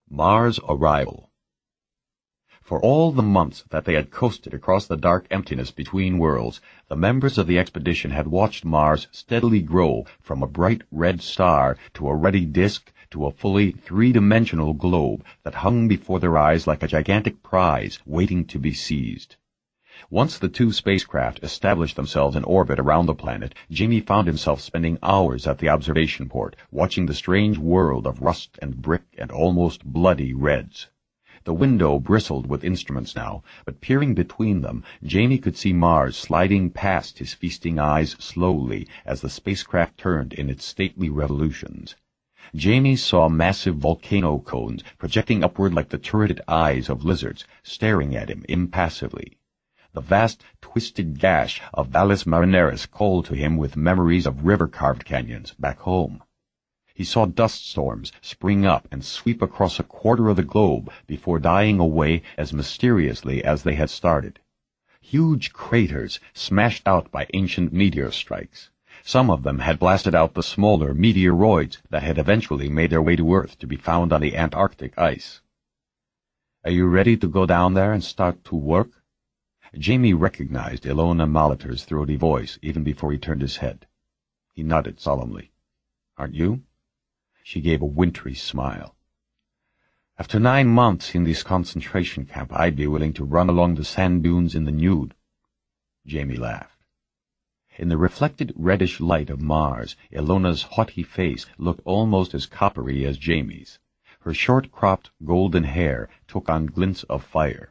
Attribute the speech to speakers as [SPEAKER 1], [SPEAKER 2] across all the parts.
[SPEAKER 1] Mars' arrival. For all the months that they had coasted across the dark emptiness between worlds, the members of the expedition had watched Mars steadily grow from a bright red star to a ruddy disk to a fully three-dimensional globe that hung before their eyes like a gigantic prize waiting to be seized. Once the two spacecraft established themselves in orbit around the planet, Jamie found himself spending hours at the observation port, watching the strange world of rust and brick and almost bloody reds. The window bristled with instruments now, but peering between them, Jamie could see Mars sliding past his feasting eyes slowly as the spacecraft turned in its stately revolutions. Jamie saw massive volcano cones projecting upward like the turreted eyes of lizards, staring at him impassively. The vast, twisted gash of Valles Marineris called to him with memories of river-carved canyons back home. He saw dust storms spring up and sweep across a quarter of the globe before dying away as mysteriously as they had started. Huge craters smashed out by ancient meteor strikes. Some of them had blasted out the smaller meteoroids that had eventually made their way to Earth to be found on the Antarctic ice. "Are you ready to go down there and start to work?" Jamie recognized Ilona Molitor's throaty voice even before he turned his head. He nodded solemnly. "Aren't you?" She gave a wintry smile. "After 9 months in this concentration camp, I'd be willing to run along the sand dunes in the nude." Jamie laughed. In the reflected reddish light of Mars, Ilona's haughty face looked almost as coppery as Jamie's. Her short-cropped golden hair took on glints of fire.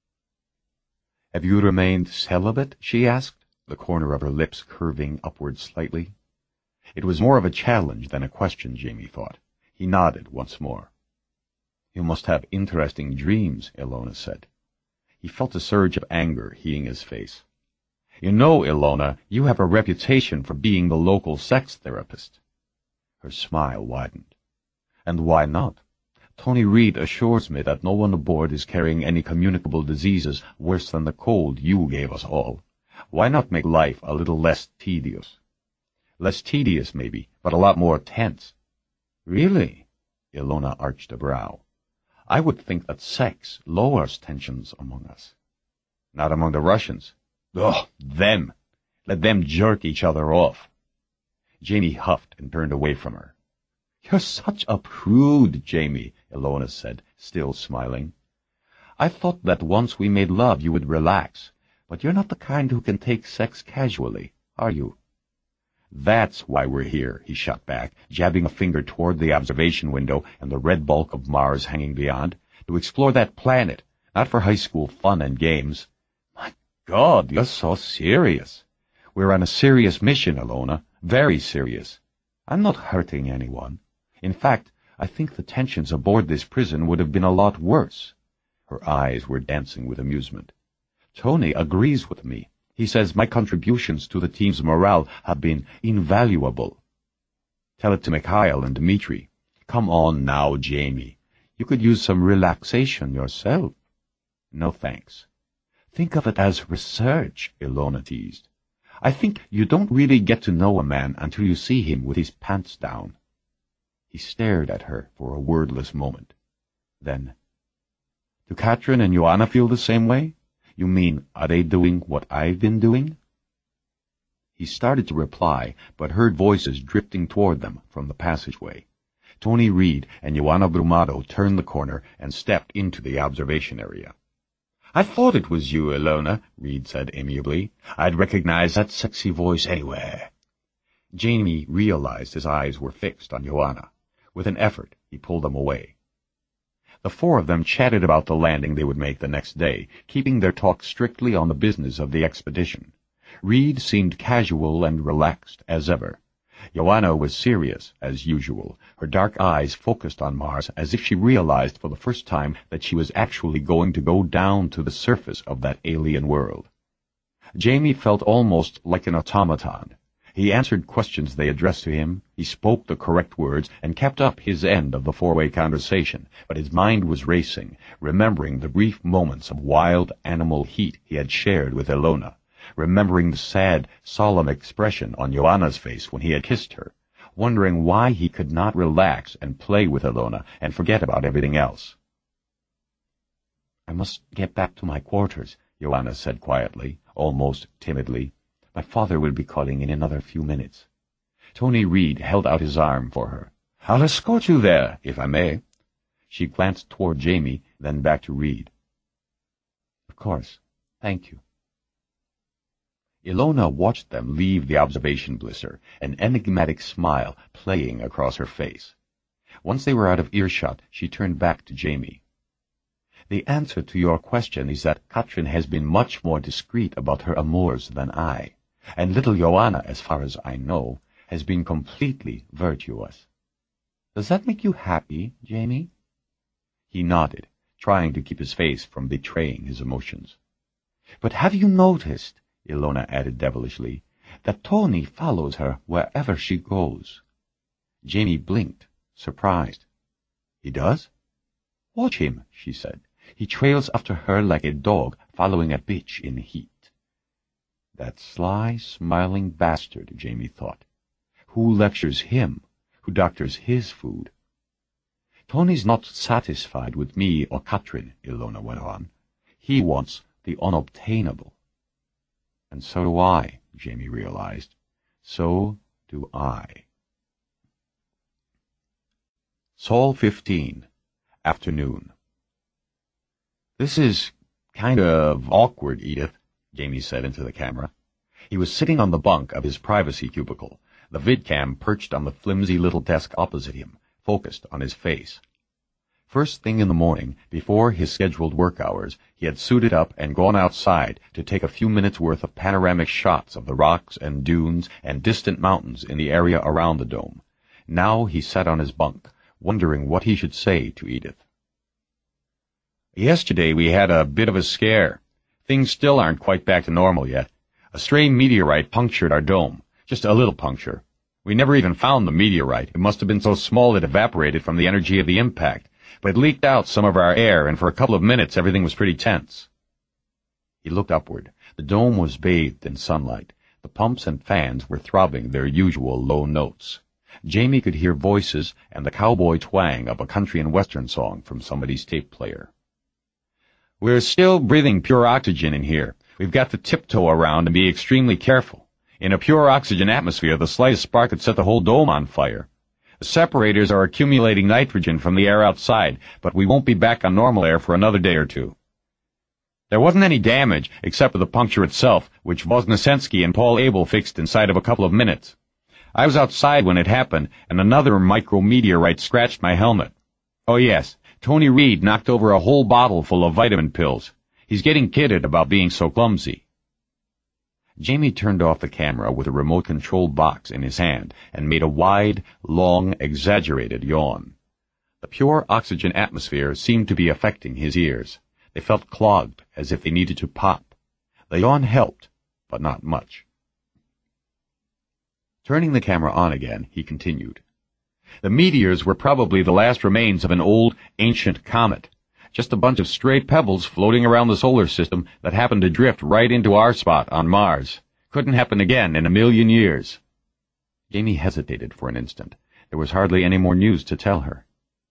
[SPEAKER 1] "Have you remained celibate?" she asked, the corner of her lips curving upward slightly. It was more of a challenge than a question, Jamie thought. He nodded once more. "You must have interesting dreams," Ilona said. He felt a surge of anger heating his face. "You know, Ilona, you have a reputation for being the local sex therapist." Her smile widened. "And why not? Tony Reed assures me that no one aboard is carrying any communicable diseases worse than the cold you gave us all. Why not make life a little less tedious?" "Less tedious, maybe, but a lot more tense." "Really?" Ilona arched a brow. "I would think that sex lowers tensions among us." "Not among the Russians." "Ugh, them! Let them jerk each other off." Jamie huffed and turned away from her. "You're such a prude, Jamie," Ilona said, still smiling. "I thought that once we made love you would relax, but you're not the kind who can take sex casually, are you?" "That's why we're here," he shot back, jabbing a finger toward the observation window and the red bulk of Mars hanging beyond. "To explore that planet, not for high school fun and games." "My God, you're so serious." "We're on a serious mission, Ilona. Very serious. I'm not hurting anyone. In fact, I think the tensions aboard this prison would have been a lot worse." Her eyes were dancing with amusement. "Tony agrees with me. He says my contributions to the team's morale have been invaluable." "Tell it to Mikhail and Dmitri." "Come on now, Jamie. You could use some relaxation yourself." "No thanks." "Think of it as research," Ilona teased. "I think you don't really get to know a man until you see him with his pants down." He stared at her for a wordless moment. Then, "Do Katrin and Joanna feel the same way? You mean, are they doing what I've been doing?" He started to reply, but heard voices drifting toward them from the passageway. Tony Reed and Joanna Brumado turned the corner and stepped into the observation area. "I thought it was you, Ilona," Reed said amiably. "I'd recognize that sexy voice anywhere." Jamie realized his eyes were fixed on Joanna. With an effort, he pulled them away. The four of them chatted about the landing they would make the next day, keeping their talk strictly on the business of the expedition. Reed seemed casual and relaxed as ever. Joanna was serious, as usual, her dark eyes focused on Mars as if she realized for the first time that she was actually going to go down to the surface of that alien world. Jamie felt almost like an automaton. He answered questions they addressed to him, he spoke the correct words, and kept up his end of the four-way conversation, but his mind was racing, remembering the brief moments of wild animal heat he had shared with Ilona, remembering the sad, solemn expression on Joanna's face when he had kissed her, wondering why he could not relax and play with Ilona and forget about everything else. "I must get back to my quarters," Joanna said quietly, almost timidly. "My father will be calling in another few minutes." Tony Reed held out his arm for her. "I'll escort you there, if I may." She glanced toward Jamie, then back to Reed. "Of course. Thank you." Ilona watched them leave the observation blister, an enigmatic smile playing across her face. Once they were out of earshot, she turned back to Jamie. "The answer to your question is that Katrin has been much more discreet about her amours than I, and little Joanna, as far as I know, has been completely virtuous. Does that make you happy, Jamie?" He nodded, trying to keep his face from betraying his emotions. "But have you noticed," Ilona added devilishly, "that Tony follows her wherever she goes?" Jamie blinked, surprised. "He does?" "Watch him," she said. "He trails after her like a dog following a bitch in heat." That sly, smiling bastard, Jamie thought. Who lectures him? Who doctors his food? "Tony's not satisfied with me or Katrin," Ilona went on. "He wants the unobtainable." And so do I, Jamie realized. So do I. Sol 15, afternoon. "This is kind of awkward, Edith," Jamie said into the camera. He was sitting on the bunk of his privacy cubicle, the vidcam perched on the flimsy little desk opposite him, focused on his face. First thing in the morning, before his scheduled work hours, he had suited up and gone outside to take a few minutes' worth of panoramic shots of the rocks and dunes and distant mountains in the area around the dome. Now he sat on his bunk, wondering what he should say to Edith. "Yesterday we had a bit of a scare. Things still aren't quite back to normal yet. A stray meteorite punctured our dome. Just a little puncture. We never even found the meteorite. It must have been so small it evaporated from the energy of the impact. But it leaked out some of our air, and for a couple of minutes everything was pretty tense." He looked upward. The dome was bathed in sunlight. The pumps and fans were throbbing their usual low notes. Jamie could hear voices and the cowboy twang of a country and western song from somebody's tape player. "We're still breathing pure oxygen in here. We've got to tiptoe around and be extremely careful. In a pure oxygen atmosphere, the slightest spark could set the whole dome on fire. The separators are accumulating nitrogen from the air outside, but we won't be back on normal air for another day or two." There wasn't any damage, except for the puncture itself, which Voznesensky and Paul Abel fixed inside of a couple of minutes. I was outside when it happened, and another micrometeorite scratched my helmet. Oh yes, Tony Reed knocked over a whole bottle full of vitamin pills. He's getting kidded about being so clumsy. Jamie turned off the camera with a remote-control box in his hand and made a wide, long, exaggerated yawn. The pure oxygen atmosphere seemed to be affecting his ears. They felt clogged, as if they needed to pop. The yawn helped, but not much. Turning the camera on again, he continued. "The meteors were probably the last remains of an old, ancient comet. Just a bunch of stray pebbles floating around the solar system that happened to drift right into our spot on Mars. Couldn't happen again in a million years." Jamie hesitated for an instant. There was hardly any more news to tell her.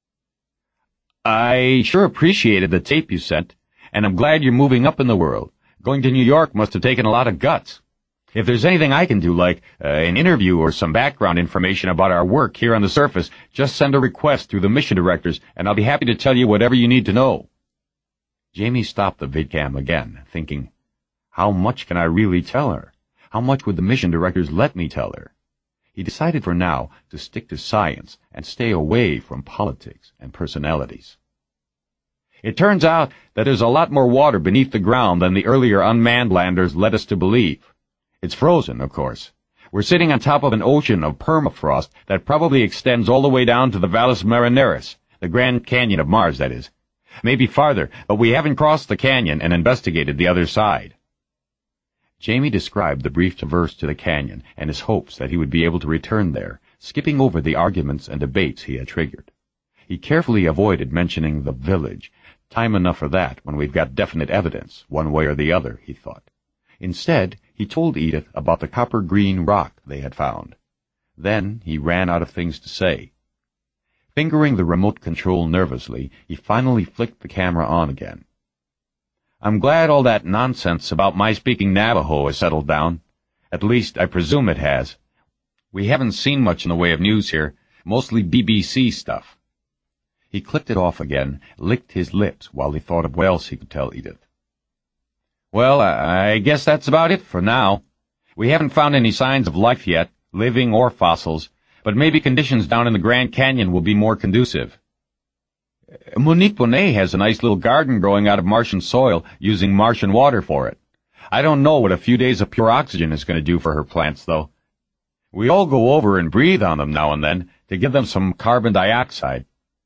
[SPEAKER 1] "I sure appreciated the tape you sent, and I'm glad you're moving up in the world. Going to New York must have taken a lot of guts. If there's anything I can do, like an interview or some background information about our work here on the surface, just send a request through the mission directors, and I'll be happy to tell you whatever you need to know." Jamie stopped the vidcam again, thinking, how much can I really tell her? How much would the mission directors let me tell her? He decided for now to stick to science and stay away from politics and personalities. "It turns out that there's a lot more water beneath the ground than the earlier unmanned landers led us to believe. It's frozen, of course. We're sitting on top of an ocean of permafrost that probably extends all the way down to the Valles Marineris, the Grand Canyon of Mars, that is. Maybe farther, but we haven't crossed the canyon and investigated the other side." Jamie described the brief traverse to the canyon and his hopes that he would be able to return there, skipping over the arguments and debates he had triggered. He carefully avoided mentioning the village. Time enough for that when we've got definite evidence, one way or the other, he thought. Instead, he told Edith about the copper-green rock they had found. Then he ran out of things to say. Fingering the remote control nervously, he finally flicked the camera on again. "I'm glad all that nonsense about my speaking Navajo has settled down. At least, I presume it has. We haven't seen much in the way of news here, mostly BBC stuff." He clicked it off again, licked his lips while he thought of what else he could tell Edith. "Well, I guess that's about it for now. We haven't found any signs of life yet, living or fossils, but maybe conditions down in the Grand Canyon will be more conducive. Monique Bonet has a nice little garden growing out of Martian soil, using Martian water for it. I don't know what a few days of pure oxygen is going to do for her plants, though. We all go over and breathe on them now and then to give them some carbon dioxide."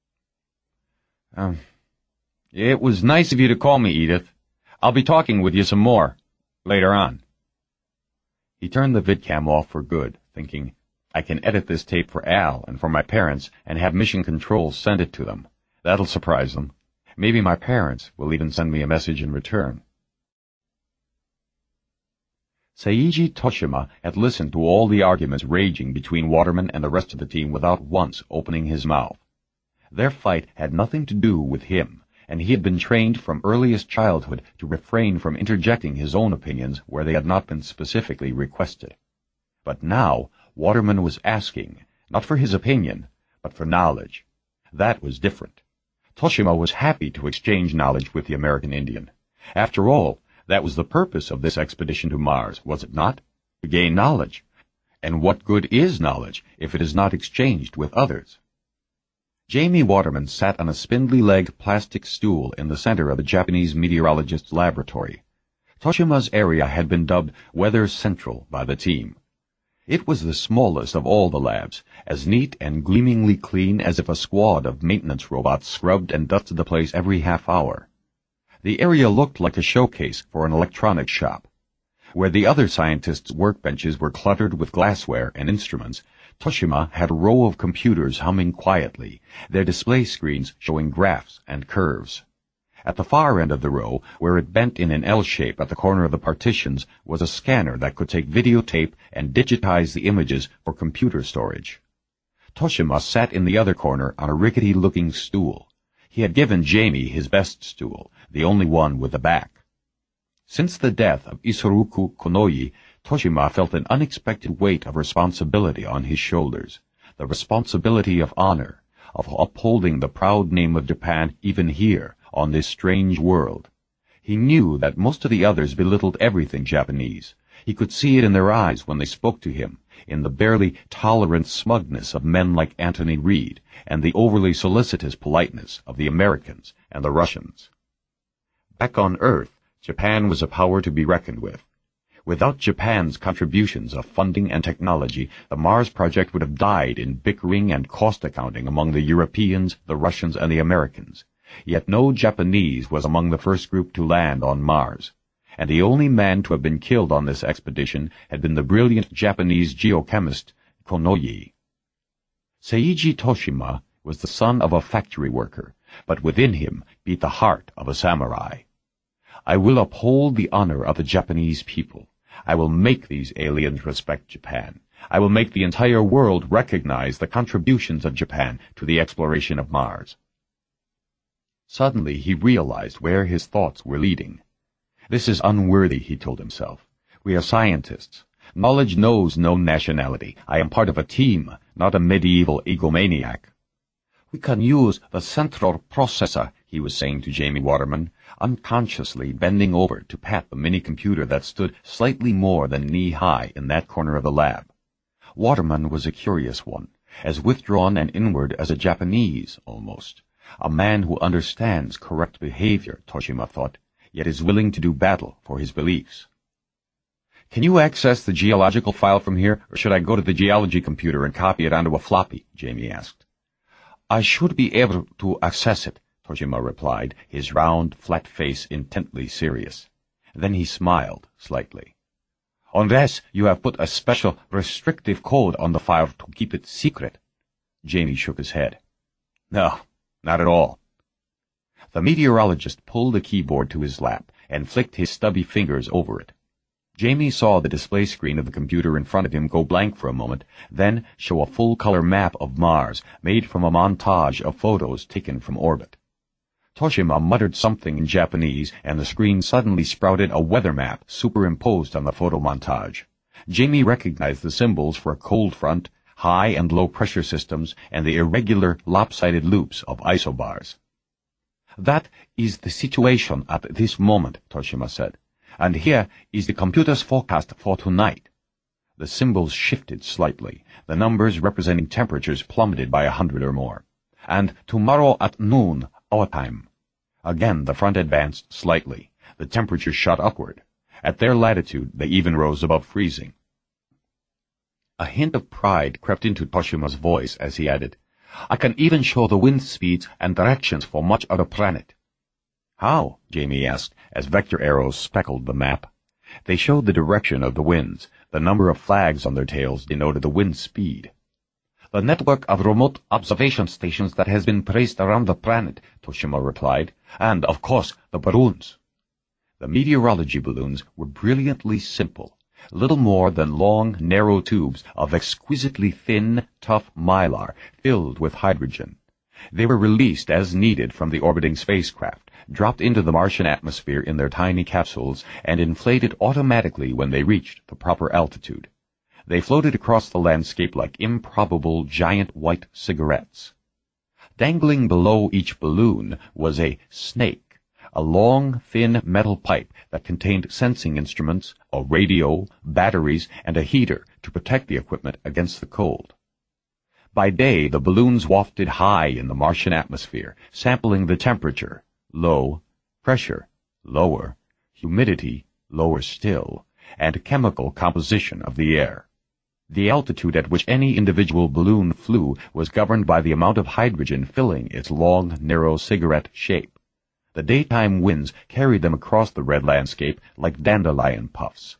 [SPEAKER 1] It was nice of you to call me, Edith. I'll be talking with you some more later on." He turned the vidcam off for good, thinking, "I can edit this tape for Al and for my parents and have Mission Control send it to them. That'll surprise them. Maybe my parents will even send me a message in return." Seiji Toshima had listened to all the arguments raging between Waterman and the rest of the team without once opening his mouth. Their fight had nothing to do with him, and he had been trained from earliest childhood to refrain from interjecting his own opinions where they had not been specifically requested. But now Waterman was asking, not for his opinion, but for knowledge. That was different. Toshima was happy to exchange knowledge with the American Indian. After all, that was the purpose of this expedition to Mars, was it not? To gain knowledge. And what good is knowledge if it is not exchanged with others? Jamie Waterman sat on a spindly-legged plastic stool in the center of the Japanese meteorologist's laboratory. Toshima's area had been dubbed Weather Central by the team. It was the smallest of all the labs, as neat and gleamingly clean as if a squad of maintenance robots scrubbed and dusted the place every half hour. The area looked like a showcase for an electronics shop. Where the other scientists' workbenches were cluttered with glassware and instruments, Toshima had a row of computers humming quietly, their display screens showing graphs and curves. At the far end of the row, where it bent in an L shape at the corner of the partitions, was a scanner that could take videotape and digitize the images for computer storage. Toshima sat in the other corner on a rickety-looking stool. He had given Jamie his best stool, the only one with a back. Since the death of Isoroku Konoye, Toshima felt an unexpected weight of responsibility on his shoulders, the responsibility of honor, of upholding the proud name of Japan even here, on this strange world. He knew that most of the others belittled everything Japanese. He could see it in their eyes when they spoke to him, in the barely tolerant smugness of men like Anthony Reed, and the overly solicitous politeness of the Americans and the Russians. Back on Earth, Japan was a power to be reckoned with. Without Japan's contributions of funding and technology, the Mars project would have died in bickering and cost accounting among the Europeans, the Russians, and the Americans. Yet no Japanese was among the first group to land on Mars, and the only man to have been killed on this expedition had been the brilliant Japanese geochemist Konoye. Seiji Toshima was the son of a factory worker, but within him beat the heart of a samurai. "I will uphold the honor of the Japanese people. I will make these aliens respect Japan. I will make the entire world recognize the contributions of Japan to the exploration of Mars." Suddenly he realized where his thoughts were leading. "This is unworthy," he told himself. "We are scientists. Knowledge knows no nationality. I am part of a team, not a medieval egomaniac." "We can use the central processor," he was saying to Jamie Waterman, unconsciously bending over to pat the mini-computer that stood slightly more than knee-high in that corner of the lab. Waterman was a curious one, as withdrawn and inward as a Japanese, almost. A man who understands correct behavior, Toshima thought, yet is willing to do battle for his beliefs. "Can you access the geological file from here, or should I go to the geology computer and copy it onto a floppy?" Jamie asked. "I should be able to access it," Toshima replied, his round, flat face intently serious. Then he smiled slightly. "Unless you have put a special restrictive code on the file to keep it secret." Jamie shook his head. "No, not at all." The meteorologist pulled the keyboard to his lap and flicked his stubby fingers over it. Jamie saw the display screen of the computer in front of him go blank for a moment, then show a full-color map of Mars made from a montage of photos taken from orbit. Toshima muttered something in Japanese, and the screen suddenly sprouted a weather map superimposed on the photo montage. Jamie recognized the symbols for a cold front, high and low pressure systems, and the irregular, lopsided loops of isobars. "That is the situation at this moment," Toshima said. "And here is the computer's forecast for tonight." The symbols shifted slightly. The numbers representing temperatures plummeted by 100 or more. "And tomorrow at noon, our time." Again the front advanced slightly. The temperature shot upward. At their latitude, they even rose above freezing. A hint of pride crept into Toshima's voice as he added, "I can even show the wind speeds and directions for much of the planet." "How?" Jamie asked, as vector arrows speckled the map. They showed the direction of the winds. The number of flags on their tails denoted the wind speed. "The network of remote observation stations that has been placed around the planet," Toshima replied, "and, of course, the balloons." The meteorology balloons were brilliantly simple, little more than long, narrow tubes of exquisitely thin, tough mylar filled with hydrogen. They were released as needed from the orbiting spacecraft, dropped into the Martian atmosphere in their tiny capsules, and inflated automatically when they reached the proper altitude. They floated across the landscape like improbable giant white cigarettes. Dangling below each balloon was a snake, a long, thin metal pipe that contained sensing instruments, a radio, batteries, and a heater to protect the equipment against the cold. By day, the balloons wafted high in the Martian atmosphere, sampling the temperature, low, pressure, lower, humidity, lower still, and chemical composition of the air. The altitude at which any individual balloon flew was governed by the amount of hydrogen filling its long, narrow cigarette shape. The daytime winds carried them across the red landscape like dandelion puffs.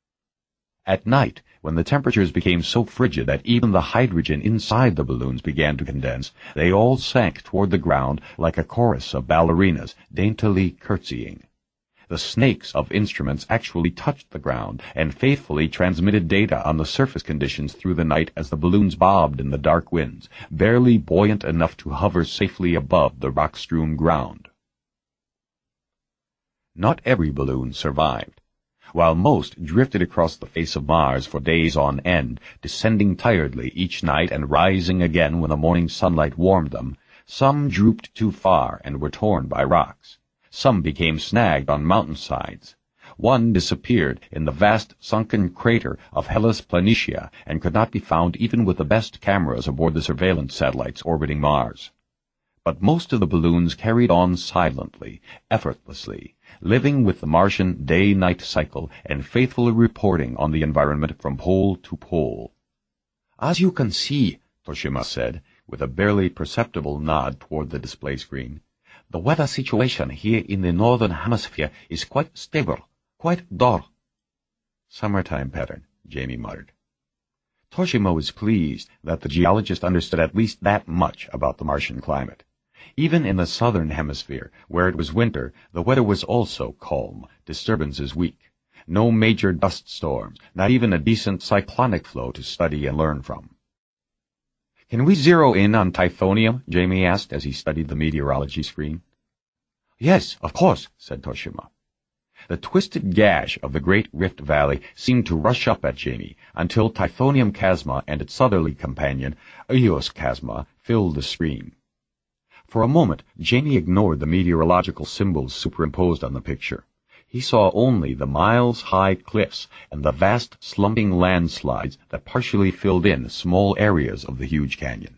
[SPEAKER 1] At night, when the temperatures became so frigid that even the hydrogen inside the balloons began to condense, they all sank toward the ground like a chorus of ballerinas daintily curtsying. The snakes of instruments actually touched the ground and faithfully transmitted data on the surface conditions through the night as the balloons bobbed in the dark winds, barely buoyant enough to hover safely above the rock-strewn ground. Not every balloon survived. While most drifted across the face of Mars for days on end, descending tiredly each night and rising again when the morning sunlight warmed them, some drooped too far and were torn by rocks. Some became snagged on mountainsides. One disappeared in the vast sunken crater of Hellas Planitia and could not be found even with the best cameras aboard the surveillance satellites orbiting Mars. But most of the balloons carried on silently, effortlessly, living with the Martian day-night cycle and faithfully reporting on the environment from pole to pole. "As you can see," Toshima said, with a barely perceptible nod toward the display screen, "the weather situation here in the northern hemisphere is quite stable, quite dull." "Summertime pattern," Jamie muttered. Toshima was pleased that the geologist understood at least that much about the Martian climate. Even in the southern hemisphere, where it was winter, the weather was also calm, disturbances weak. No major dust storms, not even a decent cyclonic flow to study and learn from. "Can we zero in on Tithonium?" Jamie asked as he studied the meteorology screen. "Yes, of course," said Toshima. The twisted gash of the Great Rift Valley seemed to rush up at Jamie until Tithonium Chasma and its southerly companion, Eos Chasma, filled the screen. For a moment, Jamie ignored the meteorological symbols superimposed on the picture. He saw only the miles-high cliffs and the vast slumping landslides that partially filled in small areas of the huge canyon.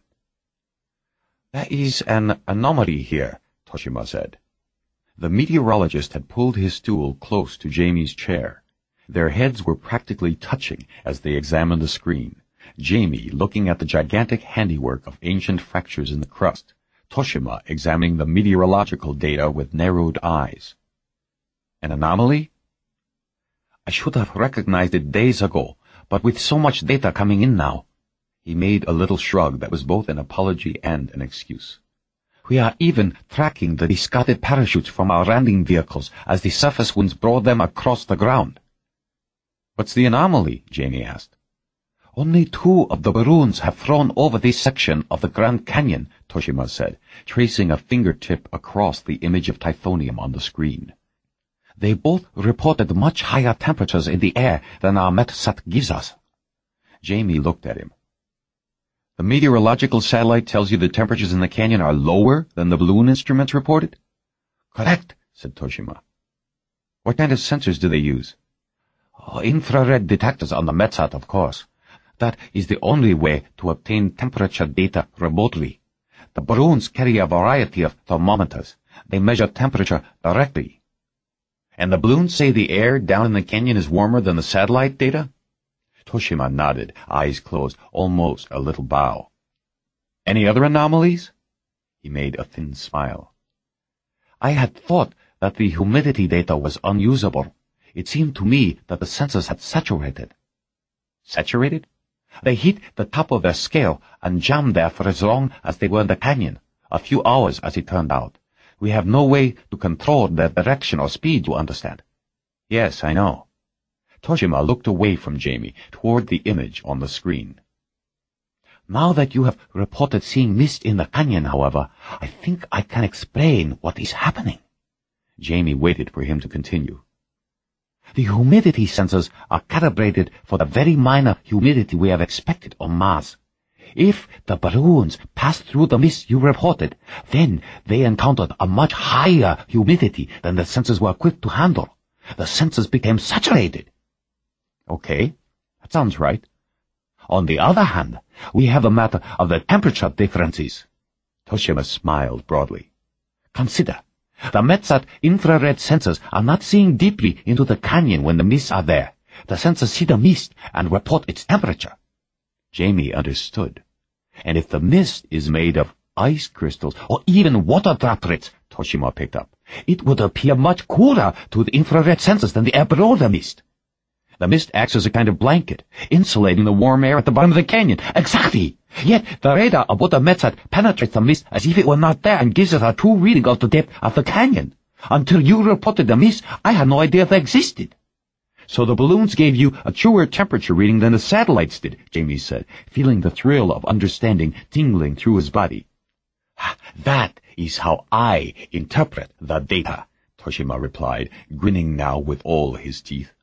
[SPEAKER 1] "There is an anomaly here," Toshima said. The meteorologist had pulled his stool close to Jamie's chair. Their heads were practically touching as they examined the screen, Jamie looking at the gigantic handiwork of ancient fractures in the crust, Toshima examining the meteorological data with narrowed eyes. "An anomaly?" "I should have recognized it days ago, but with so much data coming in now." He made a little shrug that was both an apology and an excuse. "We are even tracking the discarded parachutes from our landing vehicles as the surface winds brought them across the ground." What's the anomaly? Jamie asked. Only 2 of the balloons have flown over this section of the Grand Canyon, Toshima said, tracing a fingertip across the image of Typhonium on the screen. They both reported much higher temperatures in the air than our METSAT gives us. Jamie looked at him. The meteorological satellite tells you the temperatures in the canyon are lower than the balloon instruments reported? Correct, said Toshima. What kind of sensors do they use? Infrared detectors on the METSAT, of course. That is the only way to obtain temperature data remotely. The balloons carry a variety of thermometers. They measure temperature directly. And the balloons say the air down in the canyon is warmer than the satellite data? Toshima nodded, eyes closed, almost a little bow. Any other anomalies? He made a thin smile. I had thought that the humidity data was unusable. It seemed to me that the sensors had saturated. Saturated? They hit the top of their scale and jammed there for as long as they were in the canyon, a few hours as it turned out. We have no way to control their direction or speed, you understand? Yes, I know. Toshima looked away from Jamie toward the image on the screen. Now that you have reported seeing mist in the canyon, however, I think I can explain what is happening. Jamie waited for him to continue. The humidity sensors are calibrated for the very minor humidity we have expected on Mars. If the balloons passed through the mist you reported, then they encountered a much higher humidity than the sensors were equipped to handle. The sensors became saturated. Okay, that sounds right. On the other hand, we have a matter of the temperature differences. Toshima smiled broadly. Consider. The METSAT infrared sensors are not seeing deeply into the canyon when the mists are there. The sensors see the mist and report its temperature. Jamie understood. And if the mist is made of ice crystals or even water droplets, Toshima picked up, it would appear much cooler to the infrared sensors than the air below the mist. The mist acts as a kind of blanket, insulating the warm air at the bottom of the canyon. Exactly! Yet the radar aboard the METSAT penetrates the mist as if it were not there and gives us a true reading of the depth of the canyon. Until you reported the mist, I had no idea they existed. So the balloons gave you a truer temperature reading than the satellites did, Jamie said, feeling the thrill of understanding tingling through his body. That is how I interpret the data, Toshima replied, grinning now with all his teeth.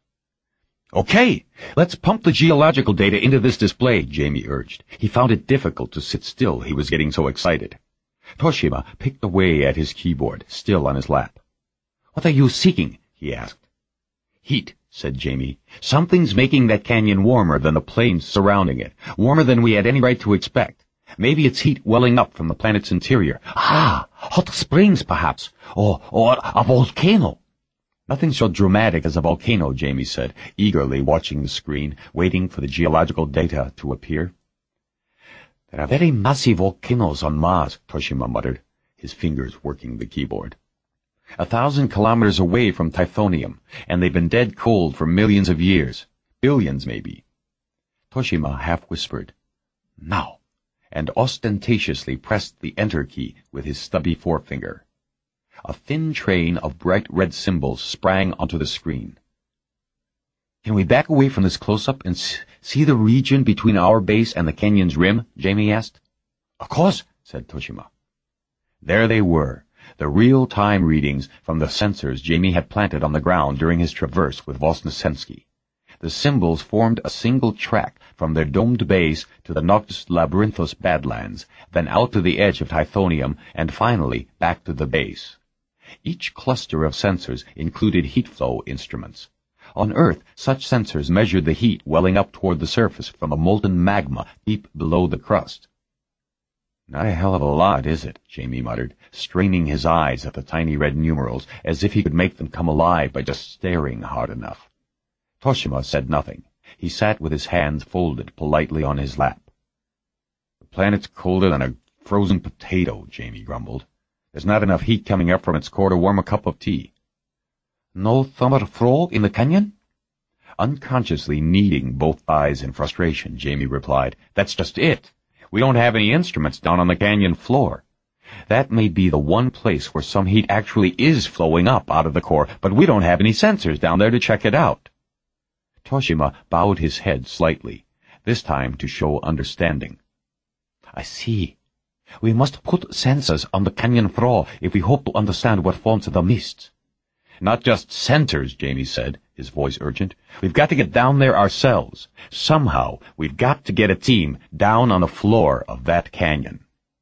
[SPEAKER 1] Okay, let's pump the geological data into this display, Jamie urged. He found it difficult to sit still, he was getting so excited. Toshima picked away at his keyboard, still on his lap. What are you seeking? He asked. Heat, said Jamie. Something's making that canyon warmer than the plains surrounding it, warmer than we had any right to expect. Maybe it's heat welling up from the planet's interior. Hot springs, perhaps, or a volcano. Nothing so dramatic as a volcano, Jamie said, eagerly watching the screen, waiting for the geological data to appear. There are very massive volcanoes on Mars, Toshima muttered, his fingers working the keyboard. 1,000 kilometers away from Typhonium, and they've been dead cold for millions of years. Billions, maybe. Toshima half-whispered, "Now," and ostentatiously pressed the Enter key with his stubby forefinger. A thin train of bright red symbols sprang onto the screen. Can we back away from this close-up and see the region between our base and the canyon's rim? Jamie asked. Of course, said Toshima. There they were, the real-time readings from the sensors Jamie had planted on the ground during his traverse with Vosnesensky. The symbols formed a single track from their domed base to the Noctis Labyrinthos Badlands, then out to the edge of Typhonium, and finally back to the base. Each cluster of sensors included heat flow instruments. On Earth, such sensors measured the heat welling up toward the surface from a molten magma deep below the crust. Not a hell of a lot, is it? Jamie muttered, straining his eyes at the tiny red numerals as if he could make them come alive by just staring hard enough. Toshima said nothing. He sat with his hands folded politely on his lap. The planet's colder than a frozen potato, Jamie grumbled. There's not enough heat coming up from its core to warm a cup of tea. No thermal flow in the canyon? Unconsciously kneading both thighs in frustration, Jamie replied, That's just it. We don't have any instruments down on the canyon floor. That may be the one place where some heat actually is flowing up out of the core, but we don't have any sensors down there to check it out. Toshima bowed his head slightly, this time to show understanding.
[SPEAKER 2] I see. We must put sensors on the canyon floor if we hope to understand what forms the mist.
[SPEAKER 1] Not just sensors, Jamie said, his voice urgent. We've got to get down there ourselves. Somehow, we've got to get a team down on the floor of that canyon.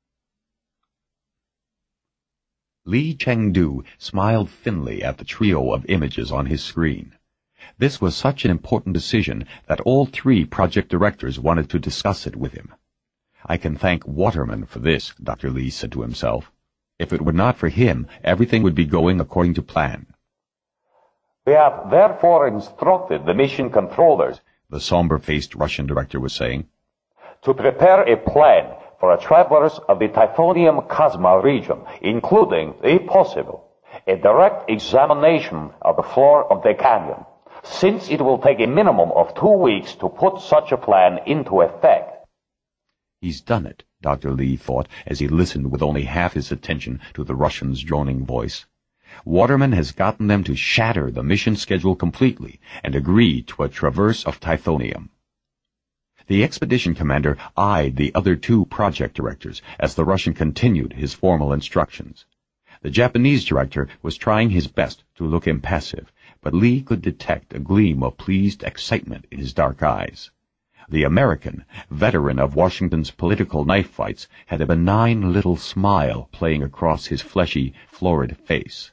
[SPEAKER 1] Lee Chengdu smiled thinly at the trio of images on his screen. This was such an important decision that all three project directors wanted to discuss it with him. I can thank Waterman for this, Dr. Lee said to himself. If it were not for him, everything would be going according to plan.
[SPEAKER 3] We have therefore instructed the mission controllers,
[SPEAKER 1] the somber-faced Russian director was saying,
[SPEAKER 3] to prepare a plan for a traverse of the Typhonium Chasma region, including, if possible, a direct examination of the floor of the canyon, since it will take a minimum of 2 weeks to put such a plan into effect.
[SPEAKER 1] He's done it, Dr. Lee thought as he listened with only half his attention to the Russian's droning voice. Waterman has gotten them to shatter the mission schedule completely and agree to a traverse of Typhonium. The expedition commander eyed the other two project directors as the Russian continued his formal instructions. The Japanese director was trying his best to look impassive, but Lee could detect a gleam of pleased excitement in his dark eyes. The American, veteran of Washington's political knife fights, had a benign little smile playing across his fleshy, florid face.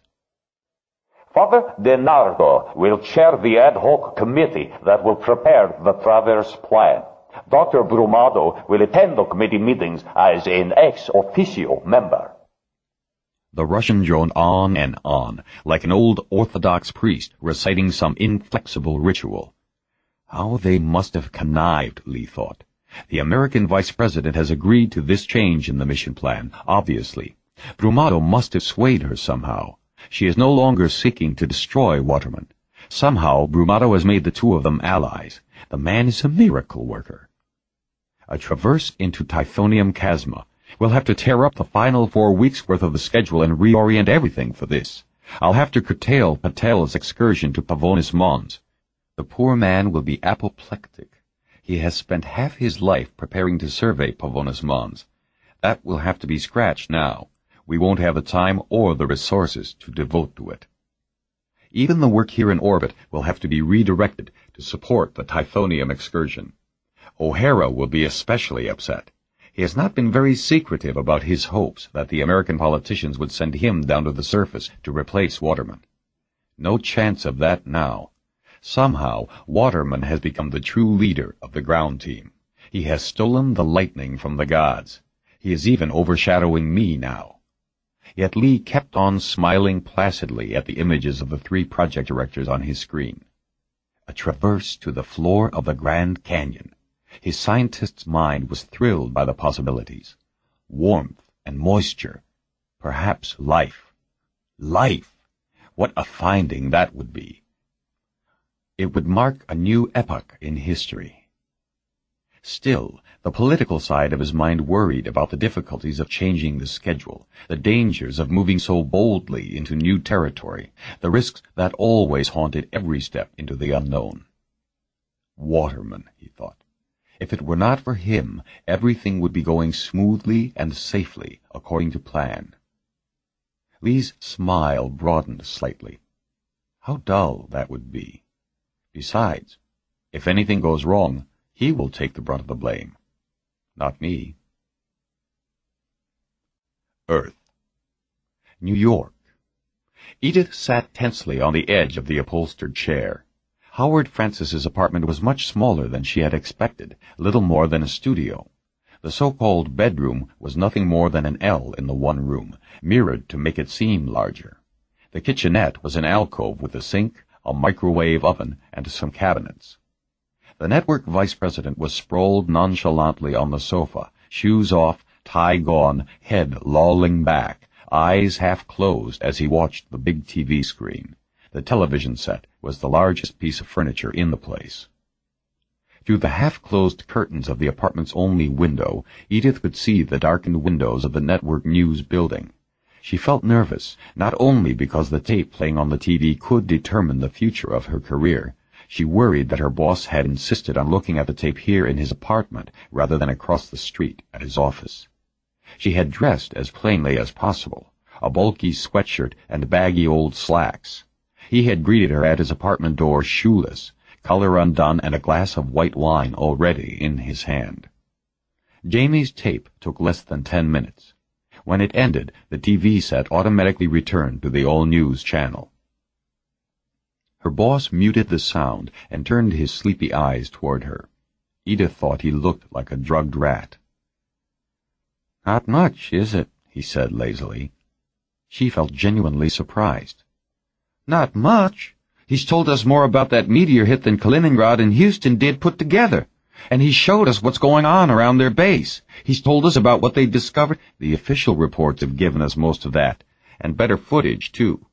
[SPEAKER 3] Father DeNardo will chair the ad hoc committee that will prepare the traverse plan. Dr. Brumado will attend the committee meetings as an ex officio member.
[SPEAKER 1] The Russian droned on and on, like an old Orthodox priest reciting some inflexible ritual. How they must have connived, Lee thought. The American vice president has agreed to this change in the mission plan, obviously. Brumado must have swayed her somehow. She is no longer seeking to destroy Waterman. Somehow, Brumado has made the two of them allies. The man is a miracle worker. A traverse into Typhonium Chasma. We'll have to tear up the final 4 weeks' worth of the schedule and reorient everything for this. I'll have to curtail Patel's excursion to Pavonis Mons. The poor man will be apoplectic. He has spent half his life preparing to survey Pavonis Mons. That will have to be scratched now. We won't have the time or the resources to devote to it. Even the work here in orbit will have to be redirected to support the Typhonium excursion. O'Hara will be especially upset. He has not been very secretive about his hopes that the American politicians would send him down to the surface to replace Waterman. No chance of that now. Somehow, Waterman has become the true leader of the ground team. He has stolen the lightning from the gods. He is even overshadowing me now. Yet Lee kept on smiling placidly at the images of the three project directors on his screen. A traverse to the floor of the Grand Canyon. His scientist's mind was thrilled by the possibilities. Warmth and moisture. Perhaps life. Life! What a finding that would be. It would mark a new epoch in history. Still, the political side of his mind worried about the difficulties of changing the schedule, the dangers of moving so boldly into new territory, the risks that always haunted every step into the unknown. Waterman, he thought. If it were not for him, everything would be going smoothly and safely according to plan. Lee's smile broadened slightly. How dull that would be. Besides, if anything goes wrong, he will take the brunt of the blame. Not me. Earth. New York. Edith sat tensely on the edge of the upholstered chair. Howard Francis's apartment was much smaller than she had expected, little more than a studio. The so-called bedroom was nothing more than an L in the one room, mirrored to make it seem larger. The kitchenette was an alcove with a sink, a microwave oven, and some cabinets. The network vice president was sprawled nonchalantly on the sofa, shoes off, tie gone, head lolling back, eyes half closed as he watched the big TV screen. The television set was the largest piece of furniture in the place. Through the half-closed curtains of the apartment's only window, Edith could see the darkened windows of the network news building. She felt nervous, not only because the tape playing on the TV could determine the future of her career, She worried that her boss had insisted on looking at the tape here in his apartment rather than across the street at his office. She had dressed as plainly as possible, a bulky sweatshirt and baggy old slacks. He had greeted her at his apartment door shoeless, collar undone and a glass of white wine already in his hand. Jamie's tape took less than 10 minutes. When it ended, the TV set automatically returned to the all-news channel. Her boss muted the sound and turned his sleepy eyes toward her. Edith thought he looked like a drugged rat. "Not much, is it?" he said lazily. She felt genuinely surprised. "Not much. He's told us more about that meteor hit than Kaliningrad and Houston did put together. And he showed us what's going on around their base. He's told us about what they discovered." "The official reports have given us most of that, and better footage, too."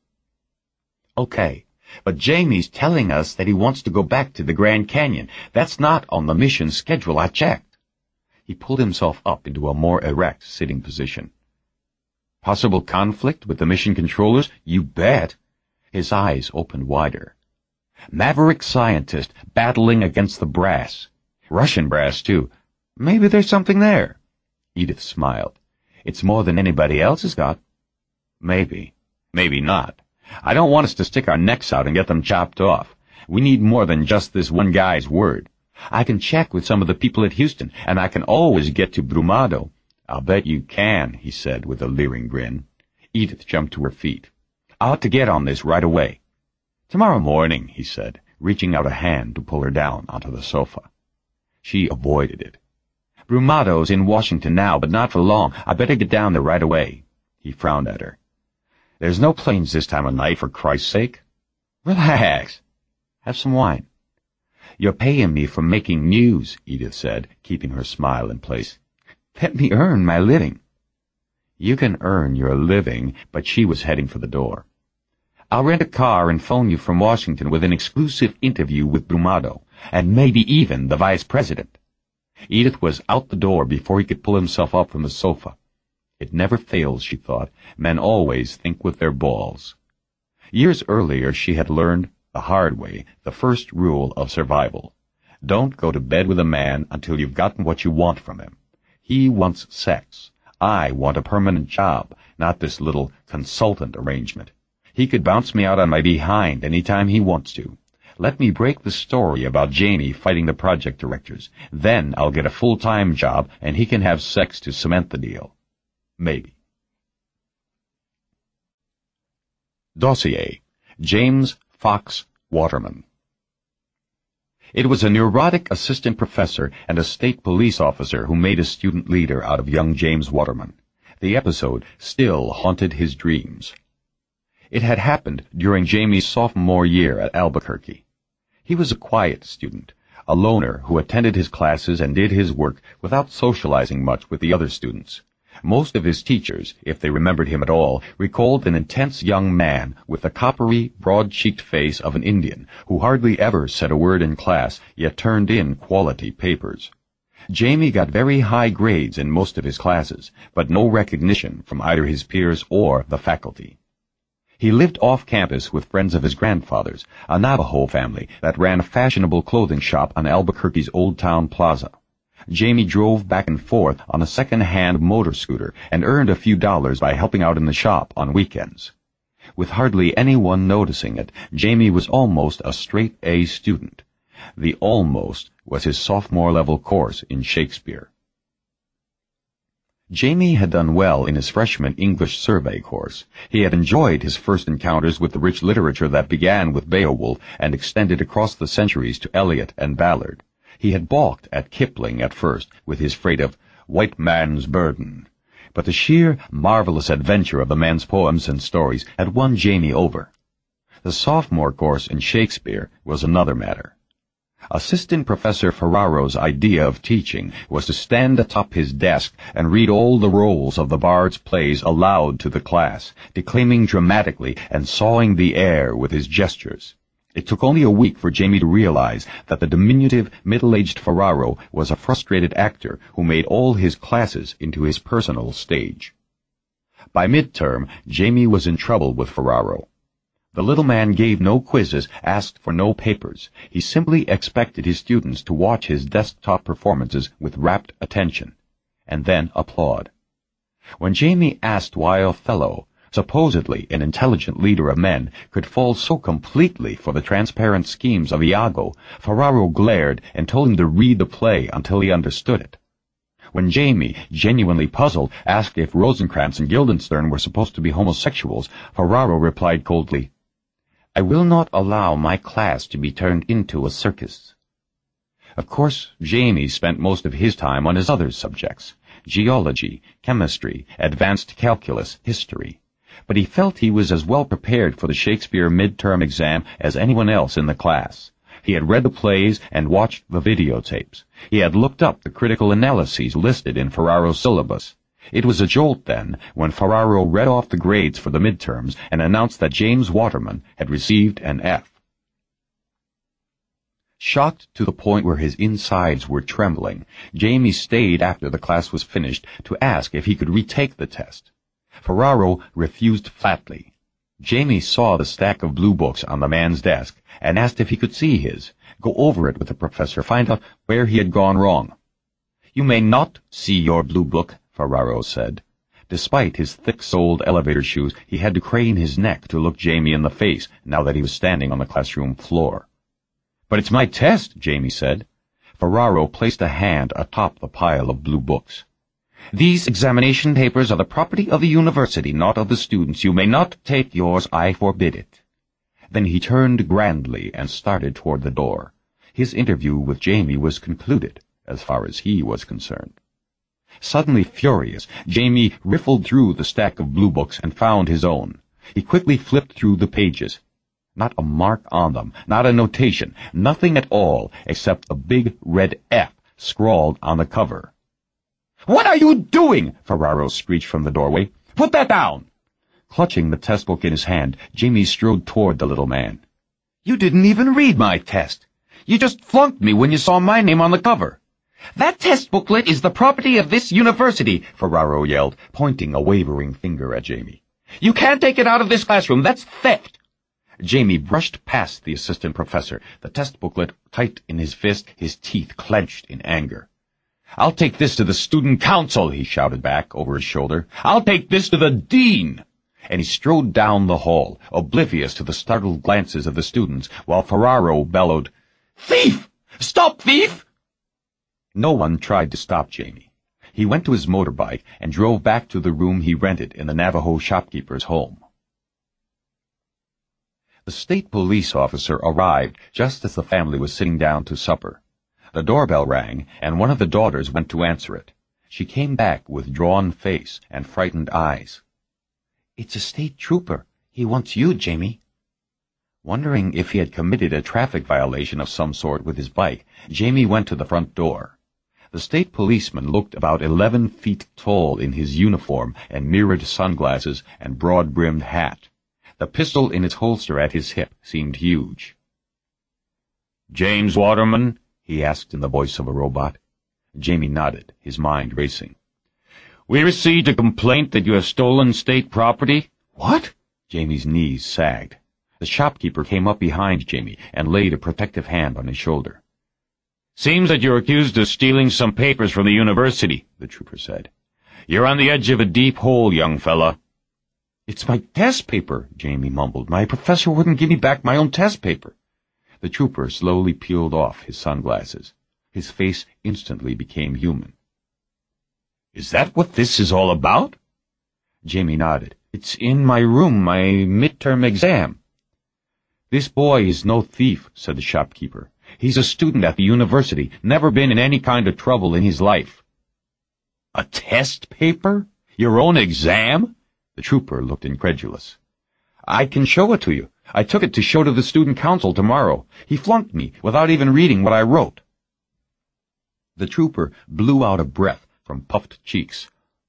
[SPEAKER 1] "Okay, but Jamie's telling us that he wants to go back to the Grand Canyon. That's not on the mission schedule, I checked." He pulled himself up into a more erect sitting position. "Possible conflict with the mission controllers? You bet." His eyes opened wider. "Maverick scientist battling against the brass. Russian brass, too. Maybe there's something there." Edith smiled. "It's more than anybody else has got." "Maybe. Maybe not. I don't want us to stick our necks out and get them chopped off. We need more than just this one guy's word. I can check with some of the people at Houston, and I can always get to Brumado." "I'll bet you can," he said with a leering grin. Edith jumped to her feet. "I ought to get on this right away." "Tomorrow morning," he said, reaching out a hand to pull her down onto the sofa. She avoided it. "Brumado's in Washington now, but not for long. I better get down there right away." He frowned at her. "There's no planes this time of night, for Christ's sake." "Relax. Have some wine." "You're paying me for making news," Edith said, keeping her smile in place. "Let me earn my living." "You can earn your living," but she was heading for the door. "I'll rent a car and phone you from Washington with an exclusive interview with Brumado, and maybe even the vice president." Edith was out the door before he could pull himself up from the sofa. It never fails, she thought. Men always think with their balls. Years earlier she had learned, the hard way, the first rule of survival. Don't go to bed with a man until you've gotten what you want from him. He wants sex. I want a permanent job, not this little consultant arrangement. He could bounce me out on my behind any time he wants to. Let me break the story about Jamie fighting the project directors. Then I'll get a full-time job, and he can have sex to cement the deal. Maybe. Dossier: James Fox Waterman. It was a neurotic assistant professor and a state police officer who made a student leader out of young James Waterman. The episode still haunted his dreams. It had happened during Jamie's sophomore year at Albuquerque. He was a quiet student, a loner who attended his classes and did his work without socializing much with the other students. Most of his teachers, if they remembered him at all, recalled an intense young man with the coppery, broad-cheeked face of an Indian who hardly ever said a word in class, yet turned in quality papers. Jamie got very high grades in most of his classes, but no recognition from either his peers or the faculty. He lived off campus with friends of his grandfather's, a Navajo family that ran a fashionable clothing shop on Albuquerque's Old Town Plaza. Jamie drove back and forth on a second-hand motor scooter and earned a few dollars by helping out in the shop on weekends. With hardly anyone noticing it, Jamie was almost a straight-A student. The almost was his sophomore-level course in Shakespeare. Jamie had done well in his freshman English survey course. He had enjoyed his first encounters with the rich literature that began with Beowulf and extended across the centuries to Eliot and Ballard. He had balked at Kipling at first with his freight of white man's burden, but the sheer, marvelous adventure of the man's poems and stories had won Jamie over. The sophomore course in Shakespeare was another matter. Assistant Professor Ferraro's idea of teaching was to stand atop his desk and read all the roles of the Bard's plays aloud to the class, declaiming dramatically and sawing the air with his gestures. It took only a week for Jamie to realize that the diminutive, middle-aged Ferraro was a frustrated actor who made all his classes into his personal stage. By midterm, Jamie was in trouble with Ferraro. The little man gave no quizzes, asked for no papers. He simply expected his students to watch his desktop performances with rapt attention, and then applaud. When Jamie asked why Othello, supposedly an intelligent leader of men, could fall so completely for the transparent schemes of Iago, Ferraro glared and told him to read the play until he understood it. When Jamie, genuinely puzzled, asked if Rosencrantz and Guildenstern were supposed to be homosexuals, Ferraro replied coldly, "I will not allow my class to be turned into a circus." Of course, Jamie spent most of his time on his other subjects, geology, chemistry, advanced calculus, history. But he felt he was as well prepared for the Shakespeare midterm exam as anyone else in the class. He had read the plays and watched the videotapes. He had looked up the critical analyses listed in Ferraro's syllabus. It was a jolt, then, when Ferraro read off the grades for the midterms and announced that James Waterman had received an F. Shocked to the point where his insides were trembling, Jamie stayed after the class was finished to ask if he could retake the test. Ferraro refused flatly. Jamie saw the stack of blue books on the man's desk and asked if he could see his, go over it with the professor, find out where he had gone wrong. "You may not see your blue book," Ferraro said. Despite his thick-soled elevator shoes, he had to crane his neck to look Jamie in the face now that he was standing on the classroom floor. "But it's my test," Jamie said. Ferraro placed a hand atop the pile of blue books. "These examination papers are the property of the university, not of the students. You may not take yours. I forbid it." Then he turned grandly and started toward the door. His interview with Jamie was concluded, as far as he was concerned. Suddenly furious, Jamie riffled through the stack of blue books and found his own. He quickly flipped through the pages. Not a mark on them, not a notation, nothing at all except a big red F scrawled on the cover. "What are you doing?" Ferraro screeched from the doorway. "Put that down!" Clutching the test book in his hand, Jamie strode toward the little man. "You didn't even read my test. You just flunked me when you saw my name on the cover." "That test booklet is the property of this university," Ferraro yelled, pointing a wavering finger at Jamie. "You can't take it out of this classroom. That's theft." Jamie brushed past the assistant professor, the test booklet tight in his fist, his teeth clenched in anger. "I'll take this to the student council," he shouted back over his shoulder. "I'll take this to the dean." And he strode down the hall, oblivious to the startled glances of the students, while Ferraro bellowed, "Thief! Stop, thief!" No one tried to stop Jamie. He went to his motorbike and drove back to the room he rented in the Navajo shopkeeper's home. The state police officer arrived just as the family was sitting down to supper. The doorbell rang, and one of the daughters went to answer it. She came back with drawn face and frightened eyes. "It's a state trooper. He wants you, Jamie." Wondering if he had committed a traffic violation of some sort with his bike, Jamie went to the front door. The state policeman looked about 11 feet tall in his uniform and mirrored sunglasses and broad-brimmed hat. The pistol in its holster at his hip seemed huge. "James Waterman?" he asked in the voice of a robot. Jamie nodded, his mind racing. "We received a complaint that you have stolen state property." "What?" Jamie's knees sagged. The shopkeeper came up behind Jamie and laid a protective hand on his shoulder. "Seems that you're accused of stealing some papers from the university," the trooper said. "You're on the edge of a deep hole, young fella." "It's my test paper," Jamie mumbled. "My professor wouldn't give me back my own test paper." The trooper slowly peeled off his sunglasses. His face instantly became human. "Is that what this is all about?" Jamie nodded. "It's in my room, my midterm exam." "This boy is no thief," said the shopkeeper. "He's a student at the university, never been in any kind of trouble in his life." "A test paper? Your own exam?" The trooper looked incredulous. "I can show it to you. I took it to show to the student council tomorrow. He flunked me without even reading what I wrote." The trooper blew out a breath from puffed cheeks.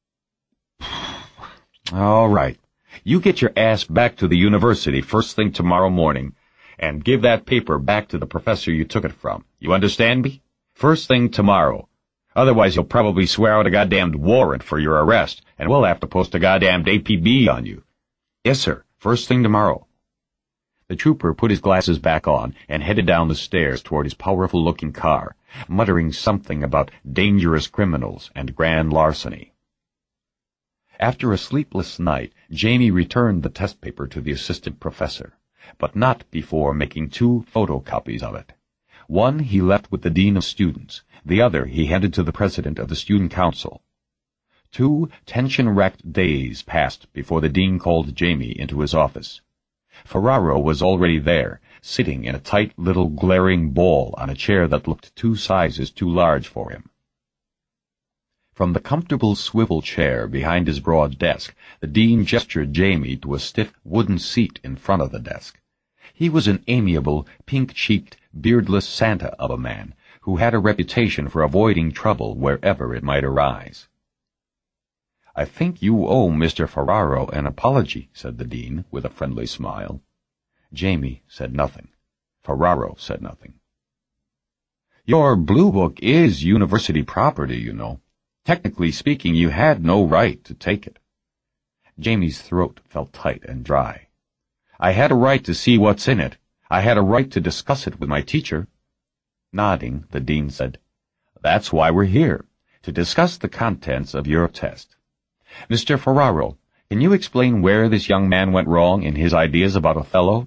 [SPEAKER 1] "All right. You get your ass back to the university first thing tomorrow morning, and give that paper back to the professor you took it from. You understand me? First thing tomorrow. Otherwise you'll probably swear out a goddamned warrant for your arrest, and we'll have to post a goddamned APB on you." "Yes, sir. First thing tomorrow."
[SPEAKER 2] The trooper put his glasses back on and headed down the stairs toward his powerful-looking car, muttering something about dangerous criminals and grand larceny. After a sleepless night, Jamie returned the test paper to the assistant professor, but not before making 2 photocopies of it. One he left with the dean of students, the other he handed to the president of the student council. 2 tension-racked days passed before the dean called Jamie into his office. Ferraro was already there, sitting in a tight little glaring ball on a chair that looked 2 sizes too large for him. From the comfortable swivel chair behind his broad desk, the dean gestured Jamie to a stiff wooden seat in front of the desk. He was an amiable, pink-cheeked, beardless Santa of a man, who had a reputation for avoiding trouble wherever it might arise. "I think you owe Mr. Ferraro an apology," said the dean, with a friendly smile. Jamie said nothing. Ferraro said nothing. "Your Blue Book is university property, you know. Technically speaking, you had no right to take it." Jamie's throat felt tight and dry. "I had a right to see what's in it. I had a right to discuss it with my teacher." Nodding, the dean said, "That's why we're here, to discuss the contents of your test. Mr. Ferraro, can you explain where this young man went wrong in his ideas about Othello?"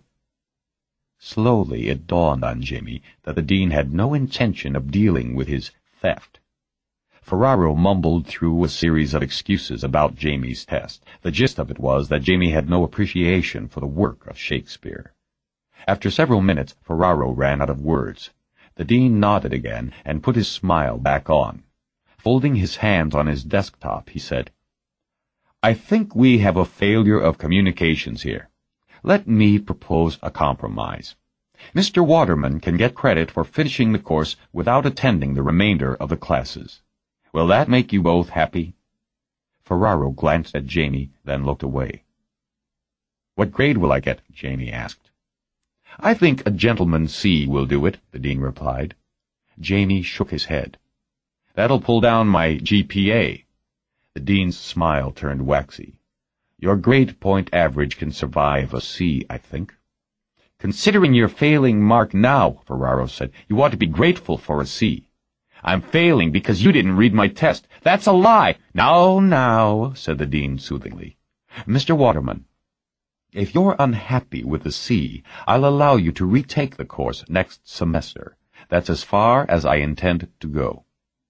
[SPEAKER 2] Slowly it dawned on Jamie that the dean had no intention of dealing with his theft. Ferraro mumbled through a series of excuses about Jamie's test. The gist of it was that Jamie had no appreciation for the work of Shakespeare. After several minutes, Ferraro ran out of words. The dean nodded again and put his smile back on. Folding his hands on his desktop, he said, "I think we have a failure of communications here. Let me propose a compromise. Mr. Waterman can get credit for finishing the course without attending the remainder of the classes. Will that make you both happy?" Ferraro glanced at Jamie, then looked away. "What grade will I get?" Jamie asked. "I think a gentleman's C will do it," the dean replied. Jamie shook his head. "That'll pull down my GPA." The dean's smile turned waxy. "Your grade point average can survive a C, I think." "Considering your failing mark now," Ferraro said, "you ought to be grateful for a C." "I'm failing because you didn't read my test. That's a lie." Now, said the dean soothingly. "Mr. Waterman, if you're unhappy with the C, I'll allow you to retake the course next semester. That's as far as I intend to go."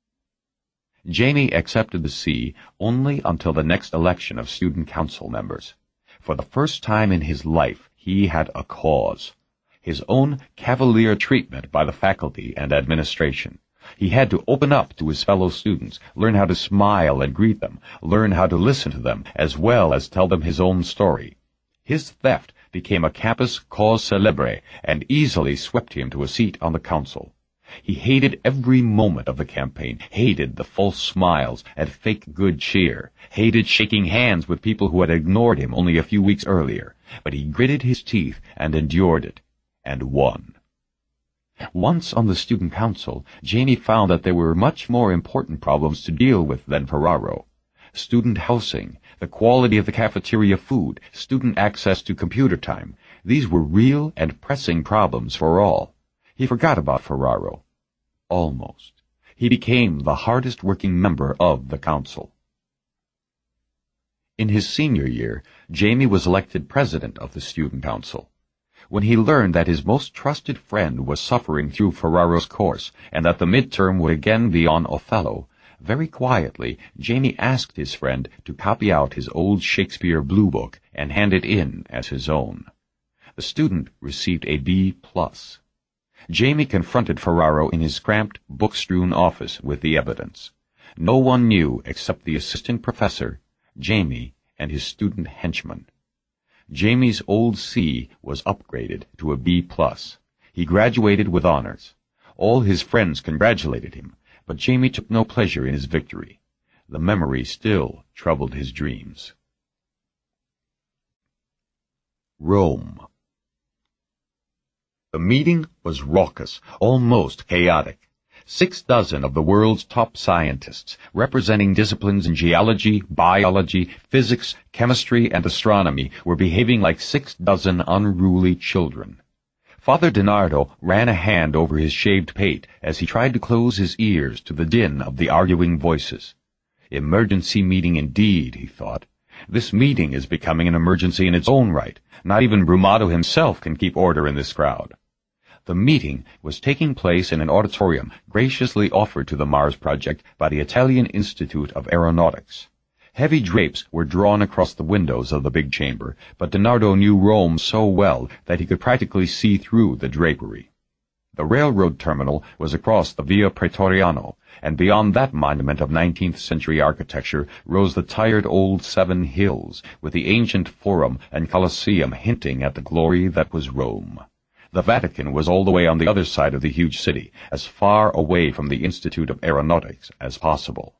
[SPEAKER 2] Jamie accepted the C only until the next election of student council members. For the first time in his life, he had a cause. His own cavalier treatment by the faculty and administration. He had to open up to his fellow students, learn how to smile and greet them, learn how to listen to them, as well as tell them his own story. His theft became a campus cause célèbre and easily swept him to a seat on the council. He hated every moment of the campaign, hated the false smiles and fake good cheer, hated shaking hands with people who had ignored him only a few weeks earlier, but he gritted his teeth and endured it, and won. Once on the student council, Jamie found that there were much more important problems to deal with than Ferraro. Student housing, the quality of the cafeteria food, student access to computer time, these were real and pressing problems for all. He forgot about Ferraro. Almost. He became the hardest-working member of the council. In his senior year, Jamie was elected president of the student council. When he learned that his most trusted friend was suffering through Ferraro's course, and that the midterm would again be on Othello, very quietly, Jamie asked his friend to copy out his old Shakespeare Blue Book and hand it in as his own. The student received a B+. Jamie confronted Ferraro in his cramped, book-strewn office with the evidence. No one knew except the assistant professor, Jamie, and his student henchman. Jamie's old C was upgraded to a B+. He graduated with honors. All his friends congratulated him, but Jamie took no pleasure in his victory. The memory still troubled his dreams. Rome. The meeting was raucous, almost chaotic. 6 of the world's top scientists, representing disciplines in geology, biology, physics, chemistry, and astronomy, were behaving like 6 unruly children. Father DiNardo ran a hand over his shaved pate as he tried to close his ears to the din of the arguing voices. Emergency meeting indeed, he thought. This meeting is becoming an emergency in its own right. Not even Brumado himself can keep order in this crowd. The meeting was taking place in an auditorium graciously offered to the Mars Project by the Italian Institute of Aeronautics. Heavy drapes were drawn across the windows of the big chamber, but DiNardo knew Rome so well that he could practically see through the drapery. The railroad terminal was across the Via Praetoriano, and beyond that monument of 19th-century architecture rose the tired old 7 hills, with the ancient Forum and Colosseum hinting at the glory that was Rome. The Vatican was all the way on the other side of the huge city, as far away from the Institute of Aeronautics as possible.